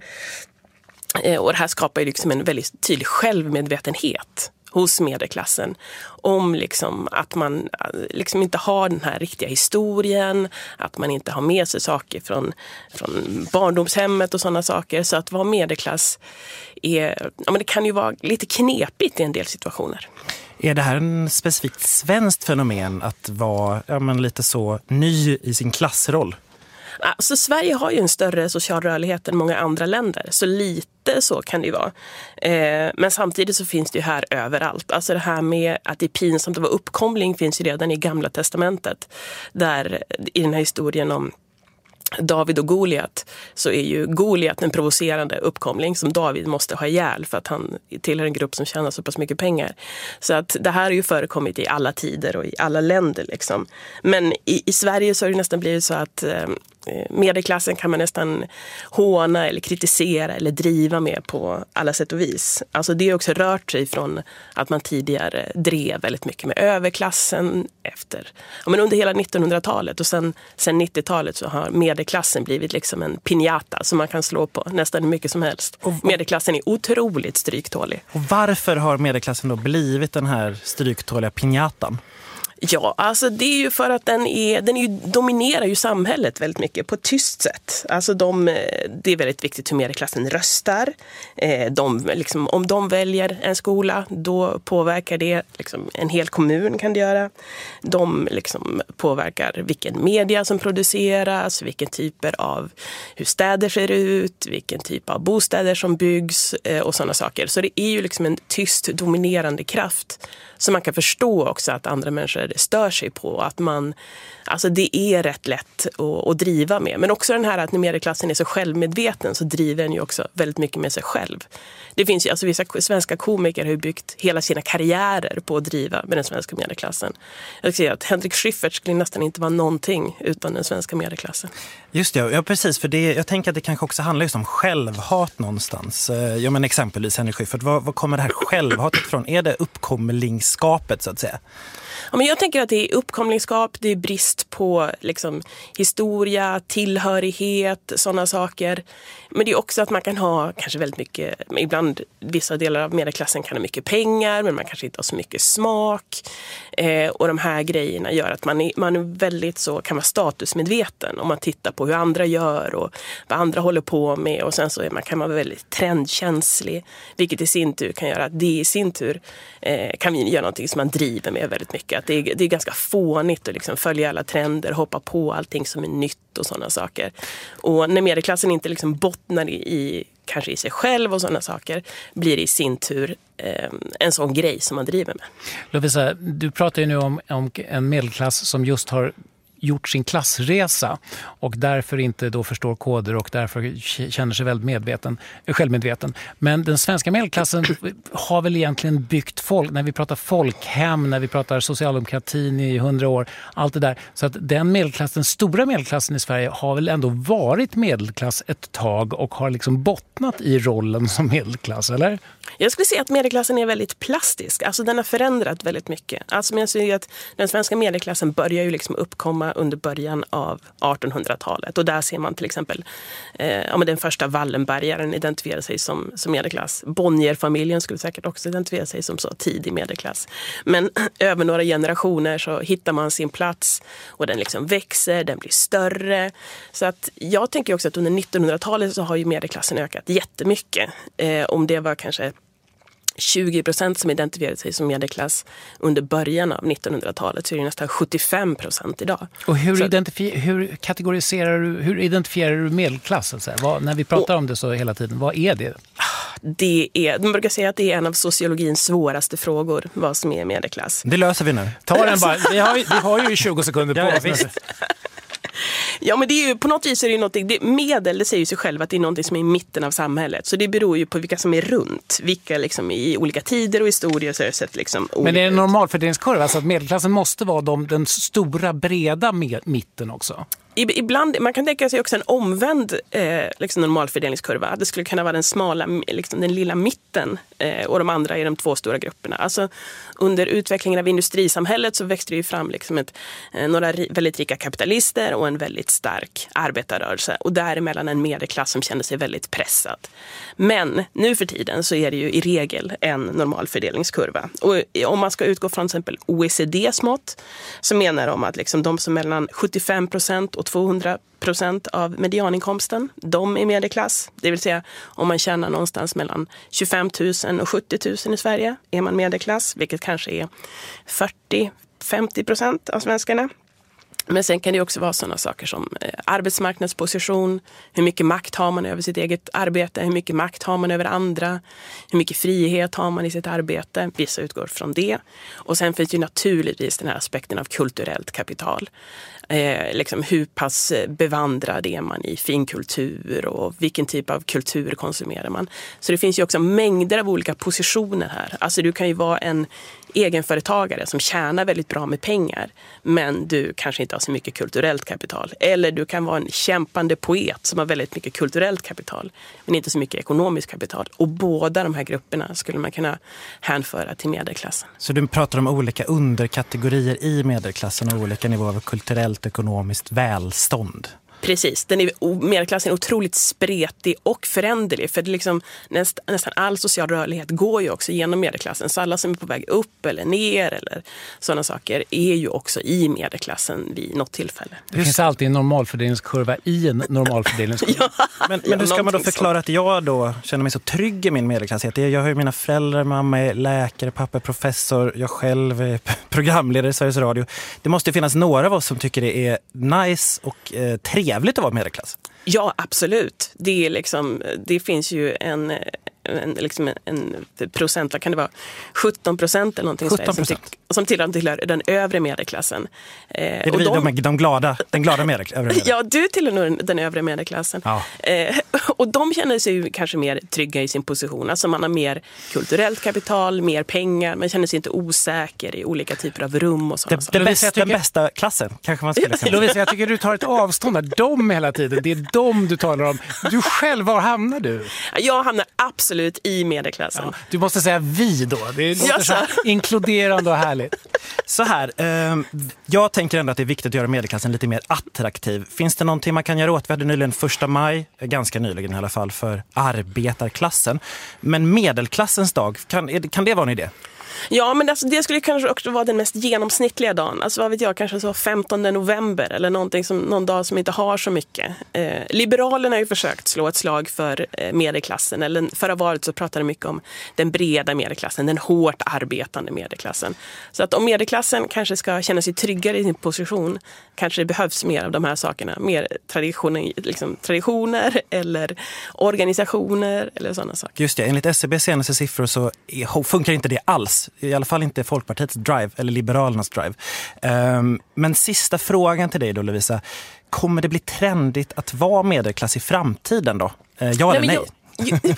Eh, och det här skapar ju liksom en väldigt tydlig självmedvetenhet hos medelklassen om liksom att man liksom inte har den här riktiga historien, att man inte har med sig saker från, från barndomshemmet och sådana saker. Så att vara medelklass är, ja, men det kan ju vara lite knepigt i en del situationer. Är det här en specifikt svenskt fenomen att vara ja, men lite så ny i sin klassroll? Alltså, Sverige har ju en större social rörlighet än många andra länder. Så lite så kan det ju vara. Eh, men samtidigt så finns det ju här överallt. Alltså det här med att det är pinsamt att vara uppkomling finns ju redan i Gamla testamentet. Där i den här historien om David och Goliat så är ju Goliat en provocerande uppkomling som David måste ha ihjäl för att han tillhör en grupp som tjänar så pass mycket pengar. Så att det här har ju förekommit i alla tider och i alla länder liksom. Men i, i Sverige så har det nästan blivit så att eh, medelklassen kan man nästan håna eller kritisera eller driva med på alla sätt och vis. Alltså det har också rört sig från att man tidigare drev väldigt mycket med överklassen efter, ja, men under hela nittonhundratalet, och sen, sen nittiotalet så har medelklassen blivit liksom en piñata som man kan slå på nästan hur mycket som helst. Och, medelklassen är otroligt stryktålig. Och varför har medelklassen då blivit den här stryktåliga piñatan? Ja, alltså det är ju för att den, är, den är ju, dominerar ju samhället väldigt mycket på ett tyst sätt. Alltså de, det är väldigt viktigt hur medelklassen röstar. De, liksom, om de väljer en skola, då påverkar det liksom, en hel kommun kan det göra. De liksom, påverkar vilken media som produceras, vilken typer av hur städer ser ut, vilken typ av bostäder som byggs och sådana saker. Så det är ju liksom en tyst dominerande kraft som man kan förstå också att andra människor stör sig på. Att man, alltså det är rätt lätt att, att driva med. Men också den här att när medelklassen är så självmedveten så driver den ju också väldigt mycket med sig själv. Det finns ju, alltså vissa svenska komiker har ju byggt hela sina karriärer på att driva med den svenska medelklassen. Jag säger att Henrik Schyffert skulle nästan inte vara någonting utan den svenska medelklassen. Just det, ja precis. För det, jag tänker att det kanske också handlar just om självhat någonstans. Ja men exempelvis Henrik Schyffert, var, var kommer det här självhatet från? Är det uppkomlingskapet så att säga? Ja, men jag tänker att det är uppkomlingskap, det är brist på liksom, historia, tillhörighet, sådana saker. Men det är också att man kan ha kanske väldigt mycket, ibland vissa delar av medelklassen kan ha mycket pengar men man kanske inte har så mycket smak. Eh, och de här grejerna gör att man är, man är väldigt så, kan vara statusmedveten om man tittar på hur andra gör och vad andra håller på med. Och sen så är man, kan man vara väldigt trendkänslig, vilket i sin tur kan göra att det i sin tur eh, kan göra någonting som man driver med väldigt mycket. Att det, är, det är ganska fånigt att liksom följa alla trender, hoppa på allting som är nytt och sådana saker. Och när medelklassen inte liksom bottnar i, i kanske i sig själv och sådana saker, blir det i sin tur eh, en sån grej som man driver med. Lovisa, du pratar ju nu om, om en medelklass som just har gjort sin klassresa och därför inte då förstår koder och därför känner sig väldigt medveten, självmedveten. Men den svenska medelklassen har väl egentligen byggt folk, när vi pratar folkhem, när vi pratar socialdemokratin i hundra år, allt det där. Så att den medelklassen, stora medelklassen i Sverige har väl ändå varit medelklass ett tag och har liksom bottnat i rollen som medelklass, eller? Jag skulle säga att medelklassen är väldigt plastisk. Alltså den har förändrat väldigt mycket. Alltså jag säger att den svenska medelklassen börjar ju liksom uppkomma under början av artonhundratalet. Och där ser man till exempel eh, ja, men den första Wallenbergaren identifierar sig som, som medelklass. Bonnierfamiljen skulle säkert också identifiera sig som så tidig medelklass. Men över några generationer så hittar man sin plats och den liksom växer, den blir större. Så att jag tänker också att under nittonhundratalet så har ju medelklassen ökat jättemycket. Eh, om det var kanske tjugo procent som identifierade sig som medelklass under början av nittonhundratalet så är det nästan sjuttiofem procent idag. Och hur, så, identifier- hur kategoriserar du, hur identifierar du medelklass? Alltså? Vad, när vi pratar och, om det så hela tiden, vad är det? Det är, man brukar säga att det är en av sociologins svåraste frågor, vad som är medelklass. Det löser vi nu. Ta den bara, vi har, vi har ju tjugo sekunder på oss. Ja, men det är ju, på något vis är det ju någonting, det, medel, det säger ju sig själv att det är någonting som är i mitten av samhället. Så det beror ju på vilka som är runt, vilka liksom i olika tider och historier så är det sett liksom olika. Men det är en normalfördelningskurva, alltså att medelklassen måste vara de, den stora, breda med, mitten också? Ibland, man kan tänka sig också en omvänd eh, liksom normalfördelningskurva. Det skulle kunna vara den smala, liksom den lilla mitten eh, och de andra är de två stora grupperna. Alltså, under utvecklingen av industrisamhället så växte det ju fram liksom ett, eh, några ri, väldigt rika kapitalister och en väldigt stark arbetarrörelse. Och däremellan en medelklass som kände sig väldigt pressad. Men nu för tiden så är det ju i regel en normalfördelningskurva. Och om man ska utgå från till exempel O E C D:s mått så menar de att liksom de som mellan sjuttiofem procent och tvåhundra procent av medianinkomsten, de är medelklass. Det vill säga om man tjänar någonstans mellan tjugofem tusen och sjuttio tusen i Sverige är man medelklass, vilket kanske är fyrtio till femtio procent av svenskarna. Men sen kan det också vara sådana saker som eh, arbetsmarknadsposition, hur mycket makt har man över sitt eget arbete, hur mycket makt har man över andra, hur mycket frihet har man i sitt arbete. Vissa utgår från det. Och sen finns ju naturligtvis den här aspekten av kulturellt kapital. Eh, liksom hur pass bevandrad är man i finkultur och vilken typ av kultur konsumerar man. Så det finns ju också mängder av olika positioner här. Alltså du kan ju vara en egenföretagare som tjänar väldigt bra med pengar, men du kanske inte har så mycket kulturellt kapital. Eller du kan vara en kämpande poet som har väldigt mycket kulturellt kapital, men inte så mycket ekonomiskt kapital. Och båda de här grupperna skulle man kunna hänföra till medelklassen. Så du pratar om olika underkategorier i medelklassen och olika nivåer av kulturellt och ekonomiskt välstånd? Precis, den är, medelklassen är otroligt spretig och föränderlig, för det liksom, näst, nästan all social rörlighet går ju också genom medelklassen. Så alla som är på väg upp eller ner eller sådana saker är ju också i medelklassen vid något tillfälle. Det finns alltid en normalfördelningskurva i en normalfördelningskurva. ja, men men hur ska man då förklara att jag då känner mig så trygg i min medelklass? Jag har ju mina föräldrar, mamma är läkare, pappa är professor, jag själv är programledare i Sveriges Radio. Det måste finnas några av oss som tycker det är nice och eh, trevligt att vara medelklass. Ja, absolut. Det, är liksom, det finns ju en, en, liksom en procent, vad kan det vara? sjutton procent eller någonting sjutton procent. Som, som tillhör, tillhör den övre medelklassen. Eh, är det och vi, de, de, de glada, den glada medelklassen? Ja, du tillhör nog den övre medelklassen. Ja. Eh, och de känner sig ju kanske mer trygga i sin position. Alltså man har mer kulturellt kapital, mer pengar. Man känner sig inte osäker i olika typer av rum och sådana saker. Det, bästa, tycker... Den bästa klassen, kanske man skulle säga. Lovisa, jag tycker du tar ett avstånd där. De hela tiden, det är de du talar om. Du själv, var hamnar du? Jag hamnar absolut i medelklassen. Ja, du måste säga vi då. Det låter så inkluderande och härligt. Så här, eh, jag tänker ändå att det är viktigt att göra medelklassen lite mer attraktiv. Finns det någonting man kan göra åt? Vi hade nyligen första maj, ganska nyligen i alla fall, för arbetarklassen. Men medelklassens dag, kan, kan det vara en idé? Ja, men alltså, det skulle kanske också vara den mest genomsnittliga dagen. Alltså vad vet jag, kanske så femtonde november eller någonting som, någon dag som inte har så mycket. Eh, Liberalerna har ju försökt slå ett slag för eh, medelklassen. Eller förra valet så pratade de mycket om den breda medelklassen, den hårt arbetande medelklassen. Så att om medelklassen kanske ska känna sig tryggare i sin position, kanske det behövs mer av de här sakerna. Mer traditioner, liksom, traditioner eller organisationer eller sådana saker. Just det, enligt S C B:s senaste siffror så är, funkar inte det alls. I alla fall inte Folkpartiets drive eller Liberalernas drive. Um, men sista frågan till dig då, Lovisa. Kommer det bli trendigt att vara medelklass i framtiden då? Uh, ja eller nej? nej? Jag...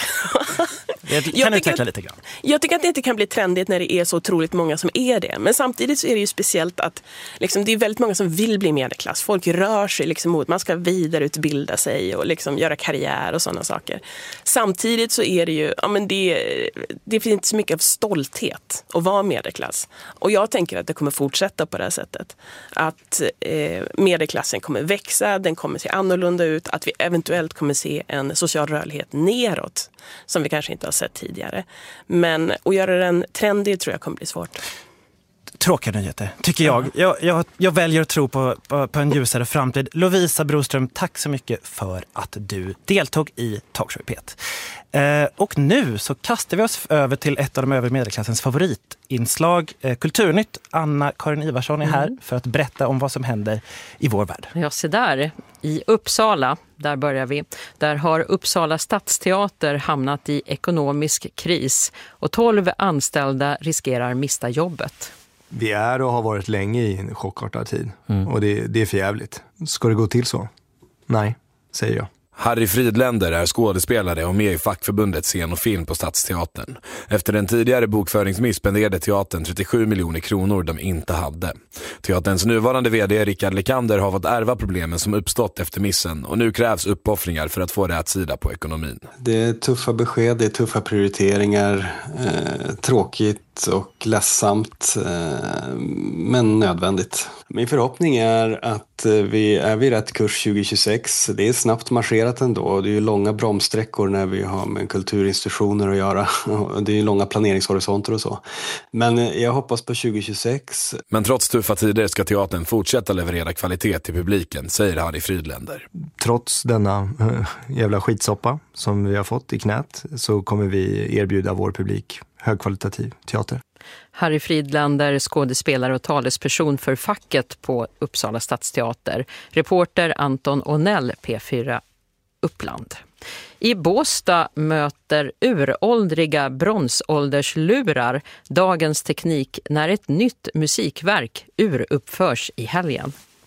Jag kan jag utveckla lite grann. Jag tycker att det inte kan bli trendigt när det är så otroligt många som är det. Men samtidigt så är det ju speciellt att liksom, det är väldigt många som vill bli medelklass. Folk rör sig liksom mot, man ska vidareutbilda sig och liksom göra karriär och sådana saker. Samtidigt så är det ju, ja men det, det finns inte så mycket av stolthet att vara medelklass. Och jag tänker att det kommer fortsätta på det här sättet. Att eh, medelklassen kommer växa, den kommer se annorlunda ut, att vi eventuellt kommer se en social rörlighet neråt som vi kanske inte har sett tidigare. Men att göra den trendig tror jag kommer bli svårt. Tråkiga nyheter, tycker jag. Jag, jag. jag väljer att tro på, på, på en ljusare framtid. Lovisa Broström, tack så mycket för att du deltog i Talkshow P ett. Eh, och nu så kastar vi oss över till ett av de övre medelklassens favoritinslag, eh, Kulturnytt. Anna-Karin Ivarsson är här mm. för att berätta om vad som händer i vår värld. Ja, se där. I Uppsala, där börjar vi. Där har Uppsala stadsteater hamnat i ekonomisk kris och tolv anställda riskerar mista jobbet. Vi är och har varit länge i en chockartad tid. Mm. Och det, det är för jävligt. Ska det gå till så? Nej, säger jag. Harry Fridländer är skådespelare och med i fackförbundet Scen och film på Stadsteatern. Efter en tidigare bokföringsmiss spenderade teatern trettiosju miljoner kronor de inte hade. Teaterns nuvarande vd Rickard Lekander har fått ärva problemen som uppstått efter missen och nu krävs uppoffringar för att få rätt sida på ekonomin. Det är tuffa besked, det är tuffa prioriteringar, eh, tråkigt och ledsamt, eh, men nödvändigt. Min förhoppning är att vi är vid rätt kurs tjugo tjugosex. Det är snabbt marscherat ändå. Det är ju långa bromssträckor när vi har med kulturinstitutioner att göra. Det är ju långa planeringshorisonter och så. Men jag hoppas på tjugo tjugosex. Men trots tuffa tider ska teatern fortsätta leverera kvalitet till publiken, säger Harry Fridländer. Trots denna äh, jävla skitsoppa som vi har fått i knät så kommer vi erbjuda vår publik högkvalitativ teater. Harry Fridländer, skådespelare och talesperson för facket på Uppsala stadsteater. Reporter Anton Onell, P fyra Uppland. I Båstad möter uråldriga bronsålderslurar dagens teknik när ett nytt musikverk uruppförs i helgen.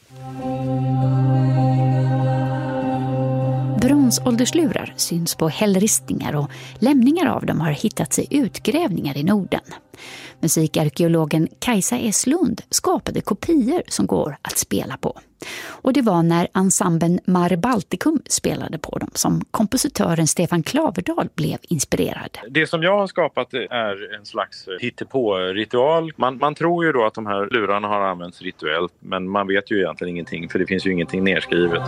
Bronsålderslurar syns på hällristningar och lämningar av dem har hittats i utgrävningar i Norden. Musikarkeologen Kajsa Eslund skapade kopior som går att spela på. Och det var när ensemblen Mar Balticum spelade på dem som kompositören Stefan Klaverdal blev inspirerad. Det som jag har skapat är en slags hittepå-ritual. Man, man tror ju då att de här lurarna har använts rituellt, men man vet ju egentligen ingenting, för det finns ju ingenting nedskrivet.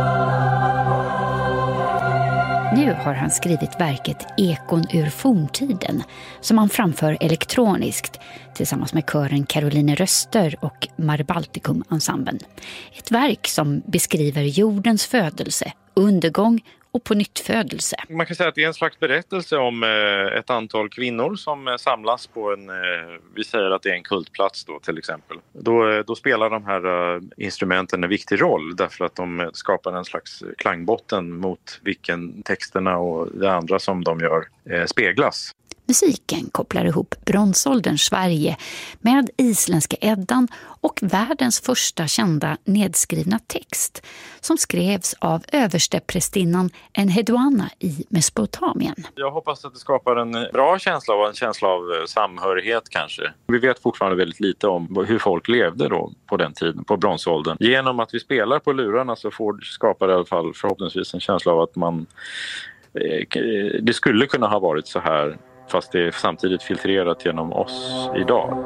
Nu har han skrivit verket Ekon ur forntiden som han framför elektroniskt tillsammans med kören Caroline Röster och Mar Balticum-ensemblen. Ett verk som beskriver jordens födelse, undergång och på nytt födelse. Man kan säga att det är en slags berättelse om eh, ett antal kvinnor som eh, samlas på en, eh, vi säger att det är en kultplats då till exempel. Då, eh, då spelar de här eh, instrumenten en viktig roll därför att de eh, skapar en slags klangbotten mot vilken texterna och det andra som de gör eh, speglas. Musiken kopplar ihop bronsålderns Sverige med isländska Eddan och världens första kända nedskrivna text som skrevs av översteprästinnan Enheduanna i Mesopotamien. Jag hoppas att det skapar en bra känsla och en känsla av samhörighet kanske. Vi vet fortfarande väldigt lite om hur folk levde då på den tiden, på bronsåldern. Genom att vi spelar på lurarna så får skapar det i alla fall förhoppningsvis en känsla av att man det skulle kunna ha varit så här, fast det är samtidigt filtrerat genom oss idag.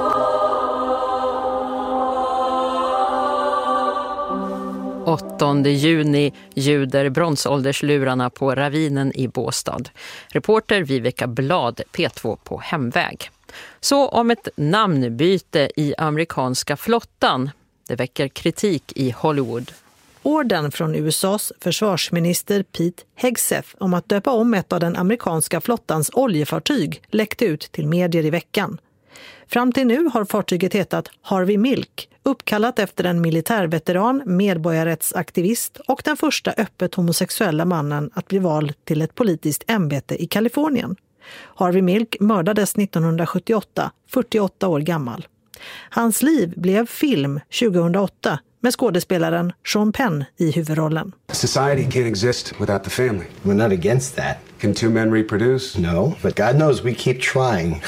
åttonde juni ljuder bronsålderslurarna på ravinen i Båstad. Reporter Viveka Blad, P två på hemväg. Så om ett namnbyte i amerikanska flottan. Det väcker kritik i Hollywood. Orden från U S A:s försvarsminister Pete Hegseth om att döpa om ett av den amerikanska flottans oljefartyg läckte ut till medier i veckan. Fram till nu har fartyget hetat Harvey Milk, uppkallat efter en militärveteran, medborgarrättsaktivist och den första öppet homosexuella mannen att bli vald till ett politiskt ämbete i Kalifornien. Harvey Milk mördades nittonhundrasjuttioåtta, fyrtioåtta år gammal. Hans liv blev film tjugohundraåtta med skådespelaren Sean Penn i huvudrollen. Society can't exist without the family. We're not against that. Can two men reproduce? No, but God knows we keep trying.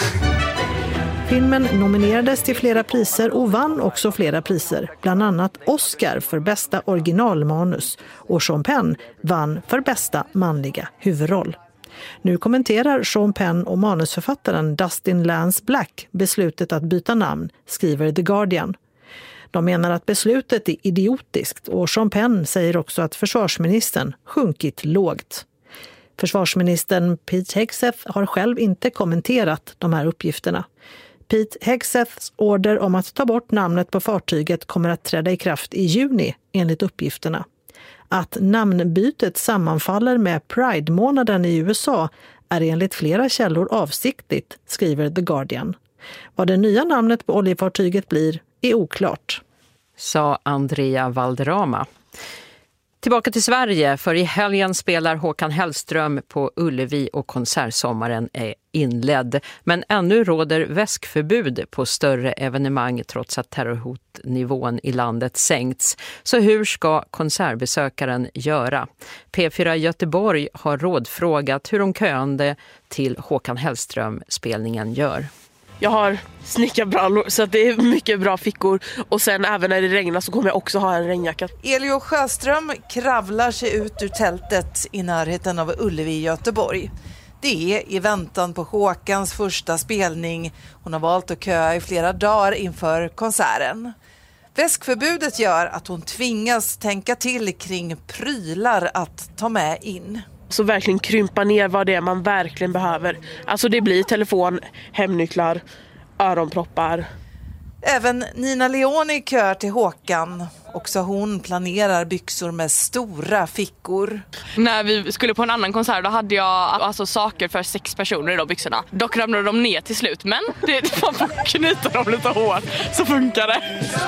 Filmen nominerades till flera priser och vann också flera priser, bland annat Oscar för bästa originalmanus och Sean Penn vann för bästa manliga huvudroll. Nu kommenterar Sean Penn och manusförfattaren Dustin Lance Black beslutet att byta namn, skriver The Guardian. De menar att beslutet är idiotiskt och Sean Penn säger också att försvarsministern sjunkit lågt. Försvarsministern Pete Hegseth har själv inte kommenterat de här uppgifterna. Pete Hegseths order om att ta bort namnet på fartyget kommer att träda i kraft i juni enligt uppgifterna. Att namnbytet sammanfaller med Pride-månaden i U S A är enligt flera källor avsiktligt, skriver The Guardian. Vad det nya namnet på oljefartyget blir är oklart. Sa Andrea Valderrama. Tillbaka till Sverige, för i helgen spelar Håkan Hellström på Ullevi och konsertsommaren är inledd. Men ännu råder väskförbud på större evenemang trots att terrorhotnivån i landet sänkts. Så hur ska konsertbesökaren göra? P fyra Göteborg har rådfrågat hur de köande till Håkan Hellström-spelningen gör. Jag har snickarbrallor så att det är mycket bra fickor. Och sen även när det regnar så kommer jag också ha en regnjacka. Elio Sjöström kravlar sig ut ur tältet i närheten av Ullevi i Göteborg. Det är i väntan på Håkans första spelning. Hon har valt att köa i flera dagar inför konserten. Väskförbudet gör att hon tvingas tänka till kring prylar att ta med in. Så verkligen krympa ner vad det är man verkligen behöver. Alltså det blir telefon, hemnycklar, öronproppar. Även Nina Leoni kör till Håkan. Också hon planerar byxor med stora fickor. När vi skulle på en annan konsert då hade jag alltså saker för sex personer i de byxorna. Dock ramlade de ner till slut, men det var bara knyta dem lite hårt så funkar det.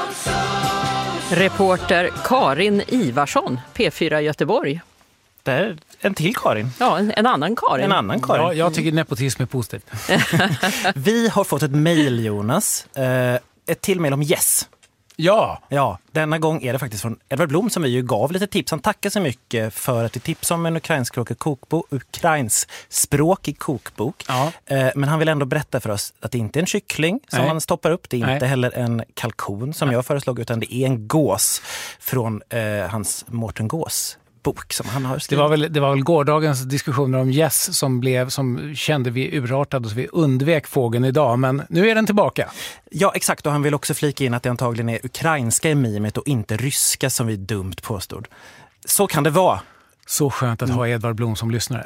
Reporter Karin Ivarsson, P fyra Göteborg. Det är en till Karin. Ja, en, en annan Karin. En annan Karin. Ja, jag tycker nepotism är positivt. Vi har fått ett mejl, Jonas. Eh, ett till mejl om Yes. Ja. Ja, denna gång är det faktiskt från Edvard Blom som vi ju gav lite tips. Han tackar så mycket för att vi tipsade om en ukrainskspråkig kokbok, ukrainskspråkig kokbok. Ja. Men han vill ändå berätta för oss att det inte är en kyckling som Nej. man stoppar upp. Det är Nej. inte heller en kalkon som jag föreslog, utan det är en gås från eh, hans Mårten Gås bok som han har skrivit. Det var väl, det var väl gårdagens diskussioner om gäss som blev, som kände vi urartade så vi undvek fågeln idag, men nu är den tillbaka. Ja, exakt, och han vill också flika in att det antagligen är ukrainska i mimet och inte ryska som vi dumt påstod. Så kan det vara. Så skönt att ha Edvard Blom som lyssnare.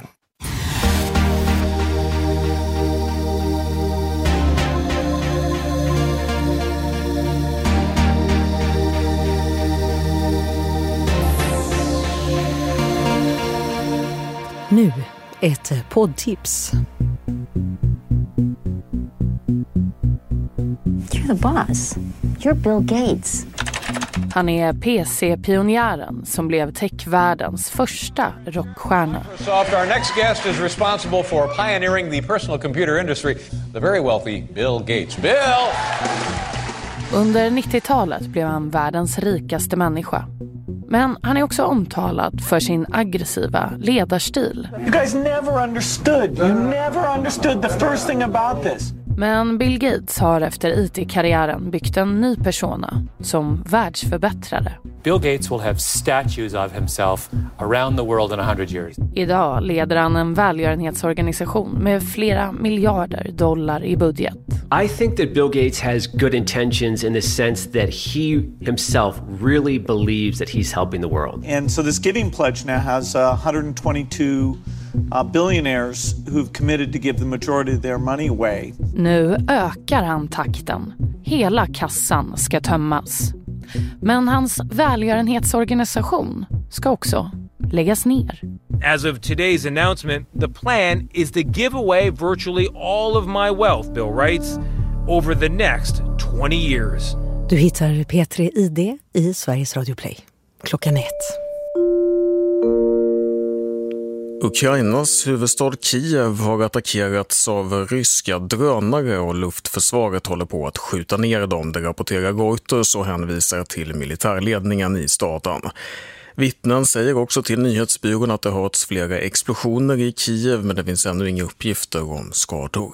Nu ett poddtips. You're the boss. You're Bill Gates. Han är P C-pionjären som blev techvärldens första rockstjärna. Our next guest is responsible for pioneering the personal computer industry, the very wealthy Bill Gates. Bill! Under nittiotalet blev han världens rikaste människa. Men han är också omtalad för sin aggressiva ledarstil. You guys never understood. You never understood the first thing about this. Men Bill Gates har efter I T-karriären byggt en ny persona som världsförbättrare. Bill Gates will have statues of himself around the world in a hundred years. Idag leder han en välgörenhetsorganisation med flera miljarder dollar i budget. I think that Bill Gates has good intentions in the sense that he himself really believes that he's helping the world. And so this giving pledge now has uh, one hundred twenty-two uh, billionaires who've committed to give the majority of their money away. Nu ökar han takten. Hela kassan ska tömmas. Men hans välgörenhetsorganisation ska också läggas ner. As of today's announcement, the plan is to give away virtually all of my wealth, Bill writes, over the next twenty years. Du hittar P tre I D i Sveriges Radio Play. Klockan ett. Ukrainas huvudstad Kiev har attackerats av ryska drönare och luftförsvaret håller på att skjuta ner dem. Det rapporterar Reuters och hänvisar till militärledningen i staden. Vittnen säger också till nyhetsbyrån att det har hörts flera explosioner i Kiev, men det finns ännu inga uppgifter om skador.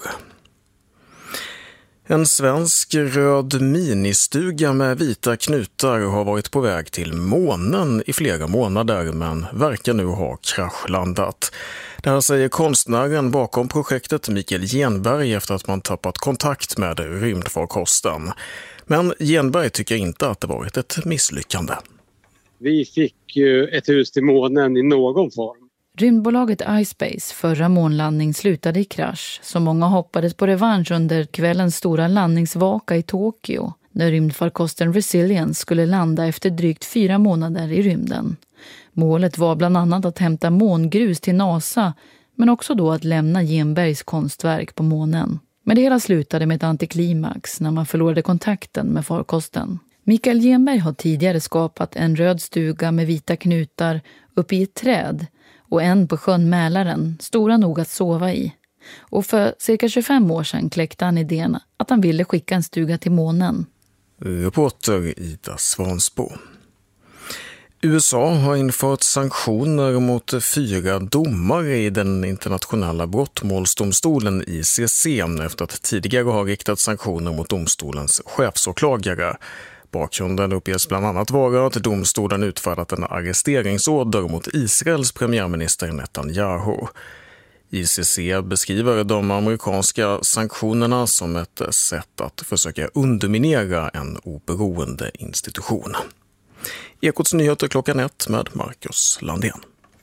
En svensk röd ministuga med vita knutar har varit på väg till månen i flera månader men verkar nu ha kraschlandat. Det här säger konstnären bakom projektet Mikael Genberg efter att man tappat kontakt med rymdfarkosten. Men Genberg tycker inte att det varit ett misslyckande. Vi fick ju ett hus till månen i någon form. Rymdbolaget iSpace förra månlandning slutade i krasch, så många hoppades på revansch under kvällens stora landningsvaka i Tokyo, när rymdfarkosten Resilience skulle landa efter drygt fyra månader i rymden. Målet var bland annat att hämta mångrus till NASA, men också då att lämna Genbergs konstverk på månen. Men det hela slutade med ett antiklimax när man förlorade kontakten med farkosten. Mikael Genberg har tidigare skapat en röd stuga med vita knutar uppe i ett träd och en på sjön Mälaren, stora nog att sova i. Och för cirka tjugofem år sedan kläckte han idén att han ville skicka en stuga till månen. Reporter Ida Svansbo. U S A har infört sanktioner mot fyra domare i den internationella brottmålsdomstolen I C C efter att tidigare ha riktat sanktioner mot domstolens chefsåklagare. Bakgrunden uppges bland annat vara att domstolen utfärdat en arresteringsorder mot Israels premiärminister Netanyahu. I C C beskriver de amerikanska sanktionerna som ett sätt att försöka underminera en oberoende institution. Ekots nyheter klockan ett med Marcus Landén.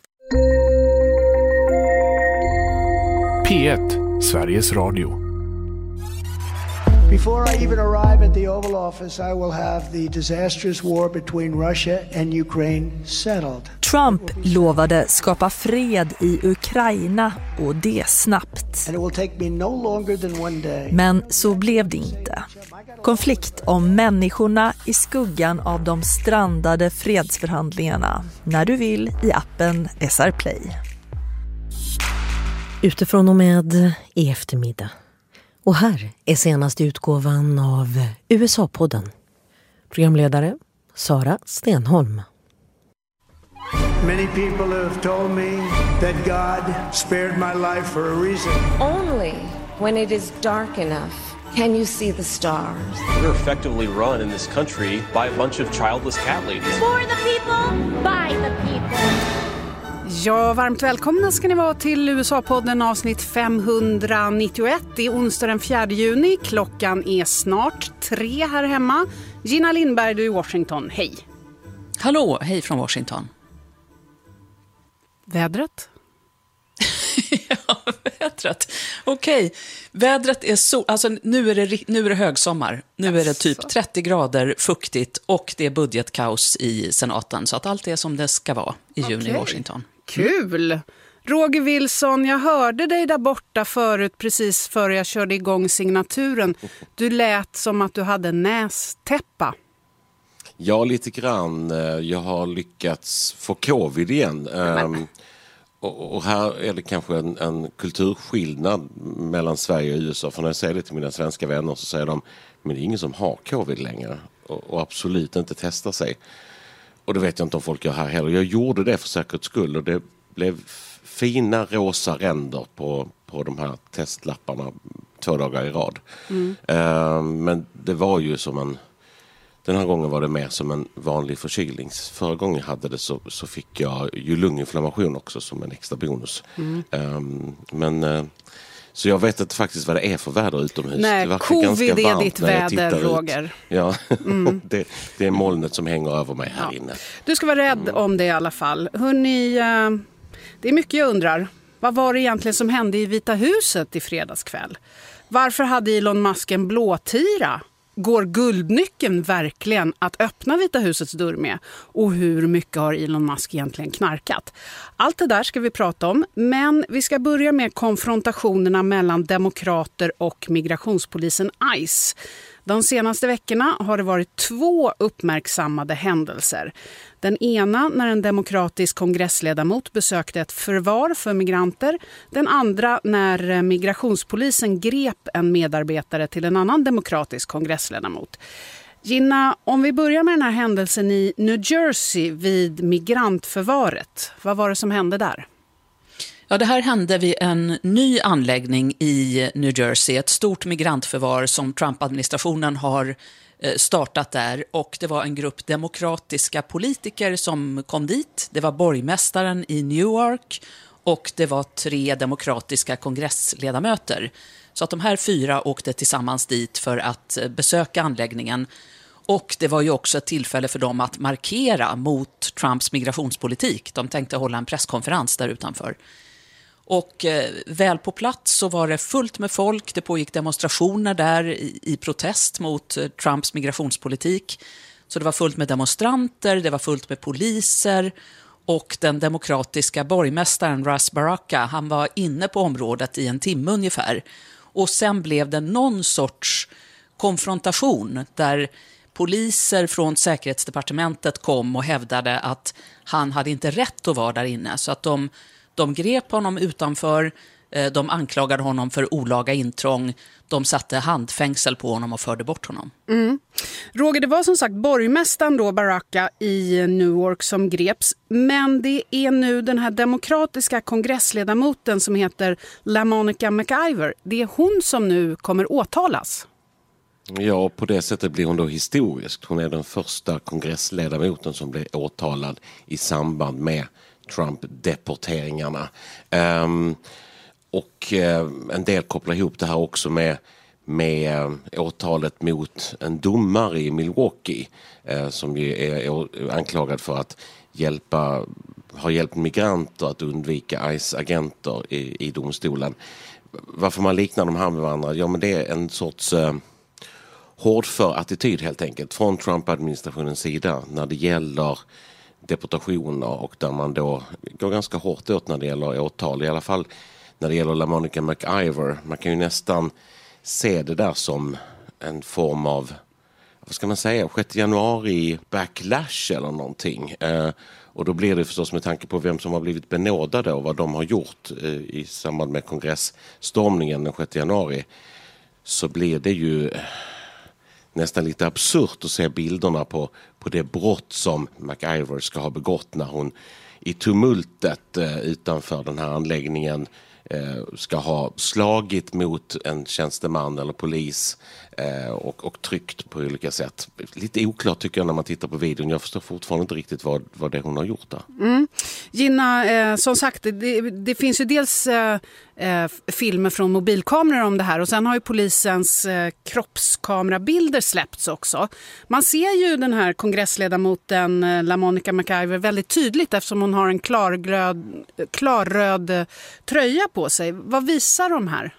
P ett, Sveriges Radio. Before I even arrive at the Oval Office, I will have the disastrous war between Russia and Ukraine settled. Trump lovade skapa fred i Ukraina och det snabbt. And it will take me no longer than one day. Men så blev det inte. Konflikt om människorna i skuggan av de strandade fredsförhandlingarna. När du vill i appen S R Play. Utifrån och med i eftermiddag. Och här är senaste utgåvan av U S A-podden. Programledare Sara Stenholm. Many people have told me that God spared my life for a reason. Only when it is dark enough can you see the stars. We're effectively run in this country by a bunch of childless cat ladies. For the people, by the people. Ja, varmt välkomna ska ni vara till U S A-podden avsnitt femhundranittioett. Det är onsdag den fjärde juni. Klockan är snart tre här hemma. Gina Lindberg, du i Washington. Hej. Hallå, hej från Washington. Vädret? Ja, vädret. Okej, okay. Vädret är så... Alltså nu är det, nu är det högsommar. Nu är det typ trettio grader, fuktigt och det är budgetkaos i senaten. Så att allt är som det ska vara i juni okay. i Washington. Kul! Roger Wilson, jag hörde dig där borta förut precis före jag körde igång signaturen. Du lät som att du hade nästäppa. Ja, lite grann. Jag har lyckats få covid igen. Um, och, och här är det kanske en, en kulturskillnad mellan Sverige och U S A. För när jag säger det till mina svenska vänner så säger de, men det är ingen som har covid längre. Och, och absolut inte testar sig. Och det vet jag inte om folk gör här heller. Jag gjorde det för säkerhets skull och det blev fina rosa ränder på, på de här testlapparna två dagar i rad. Mm. Uh, men det var ju som en... Den här gången var det mer som en vanlig förkylning. Förra gången jag hade det så, så fick jag ju lunginflammation också som en extra bonus. Mm. Um, men... Uh, Så jag vet inte faktiskt vad det är för väder utomhus. Nej, det covid är ditt väder, Roger. Ut. Ja, mm. det, det är molnet som hänger över mig här ja. inne. Du ska vara rädd mm. om det i alla fall. Hörrni, det är mycket jag undrar. Vad var det egentligen som hände i Vita huset i fredagskväll? Varför hade Elon Musk en blåtira? Går guldnyckeln verkligen att öppna Vita husets dörr med? Och hur mycket har Elon Musk egentligen knarkat? Allt det där ska vi prata om, men vi ska börja med konfrontationerna mellan demokrater och migrationspolisen ICE. De senaste veckorna har det varit två uppmärksammade händelser. Den ena när en demokratisk kongressledamot besökte ett förvar för migranter. Den andra när migrationspolisen grep en medarbetare till en annan demokratisk kongressledamot. Gina, om vi börjar med den här händelsen i New Jersey vid migrantförvaret. Vad var det som hände där? Ja, det här hände vid en ny anläggning i New Jersey, ett stort migrantförvar som Trump-administrationen har startat där. Och det var en grupp demokratiska politiker som kom dit. Det var borgmästaren i Newark och det var tre demokratiska kongressledamöter. Så att de här fyra åkte tillsammans dit för att besöka anläggningen. Och det var ju också ett tillfälle för dem att markera mot Trumps migrationspolitik. De tänkte hålla en presskonferens där utanför. Och eh, väl på plats så var det fullt med folk. Det pågick demonstrationer där i, i protest mot eh, Trumps migrationspolitik. Så det var fullt med demonstranter, det var fullt med poliser. Och den demokratiska borgmästaren Russ Baraka, han var inne på området i en timme ungefär. Och sen blev det någon sorts konfrontation där poliser från säkerhetsdepartementet kom och hävdade att han hade inte rätt att vara där inne. Så att de... De grep honom utanför, de anklagade honom för olaga intrång, de satte handfängsel på honom och förde bort honom. Mm. Roger, det var som sagt borgmästaren då, Baraka i Newark som greps, men det är nu den här demokratiska kongressledamoten som heter LaMonica McIver. Det är hon som nu kommer åtalas. Ja, på det sättet blir hon då historisk. Hon är den första kongressledamoten som blir åtalad i samband med Trump-deporteringarna. Um, och uh, en del kopplar ihop det här också med, med uh, åtalet mot en domare i Milwaukee uh, som ju är, är anklagad för att hjälpa, ha hjälpt migranter att undvika ICE-agenter i, i domstolen. Varför man liknar de här med varandra? Ja, men det är en sorts uh, hårdför attityd helt enkelt från Trump-administrationens sida när det gäller deportationer och där man då går ganska hårt åt när det gäller åtal. I alla fall när det gäller LaMonica McIver. Man kan ju nästan se det där som en form av, vad ska man säga, sjätte januari backlash eller någonting. Eh, och då blir det förstås med tanke på vem som har blivit benådade och vad de har gjort eh, i samband med kongressstormningen den sjätte januari så blir det ju nästan lite absurt att se bilderna på, på det brott som MacIver ska ha begått när hon i tumultet eh, utanför den här anläggningen eh, ska ha slagit mot en tjänsteman eller polis eh, och, och tryckt på olika sätt. Lite oklart tycker jag när man tittar på videon. Jag förstår fortfarande inte riktigt vad, vad det hon har gjort där. Mm. Gina, eh, som sagt, det, det finns ju dels eh, eh, filmer från mobilkameror om det här och sen har ju polisens eh, kroppskamerabilder släppts också. Man ser ju den här kongressledamoten eh, LaMonica MacIver väldigt tydligt eftersom hon har en klargröd, klarröd eh, tröja på sig. Vad visar de här?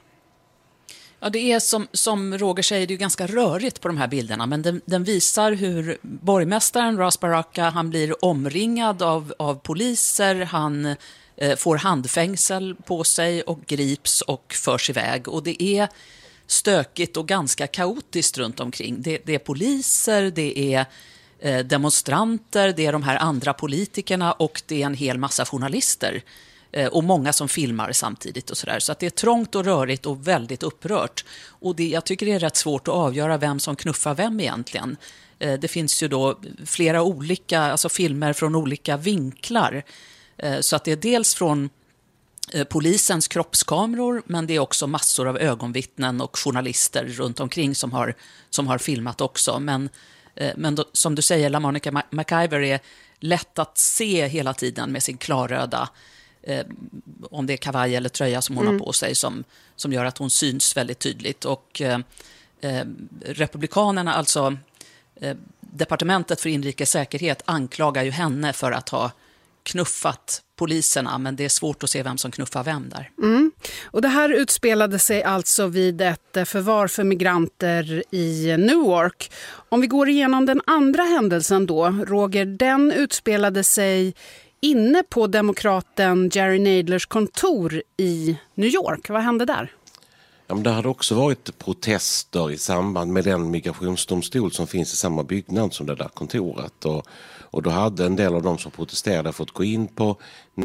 Ja, det är som, som Roger säger, det är ju ganska rörigt på de här bilderna, men den, den visar hur borgmästaren Ras Baraka, han blir omringad av, av poliser, han eh, får handfängsel på sig och grips och förs iväg. Och det är stökigt och ganska kaotiskt runt omkring. Det, det är poliser, det är eh, demonstranter, det är de här andra politikerna och det är en hel massa journalister. Och många som filmar samtidigt och sådär. Så att det är trångt och rörigt och väldigt upprört. Och det, jag tycker det är rätt svårt att avgöra vem som knuffar vem egentligen. Det finns ju då flera olika, alltså filmer från olika vinklar. Så att det är dels från polisens kroppskameror, men det är också massor av ögonvittnen och journalister runt omkring som har, som har filmat också. Men, men då, som du säger, LaMonica MacIver är lätt att se hela tiden med sin klarröda, Eh, om det är kavaj eller tröja som hon mm. har på sig som, som gör att hon syns väldigt tydligt. Och eh, eh, republikanerna, alltså eh, departementet för inrikes säkerhet, anklagar ju henne för att ha knuffat poliserna, men det är svårt att se vem som knuffar vem där. Mm. Och det här utspelade sig alltså vid ett förvar för migranter i Newark. Om vi går igenom den andra händelsen då, Roger, den utspelade sig inne på demokraten Jerry Nadlers kontor i New York. Vad hände där? Ja, men det hade också varit protester i samband med den migrationsdomstol som finns i samma byggnad som det där kontoret. Och, och då hade en del av de som protesterade fått gå in på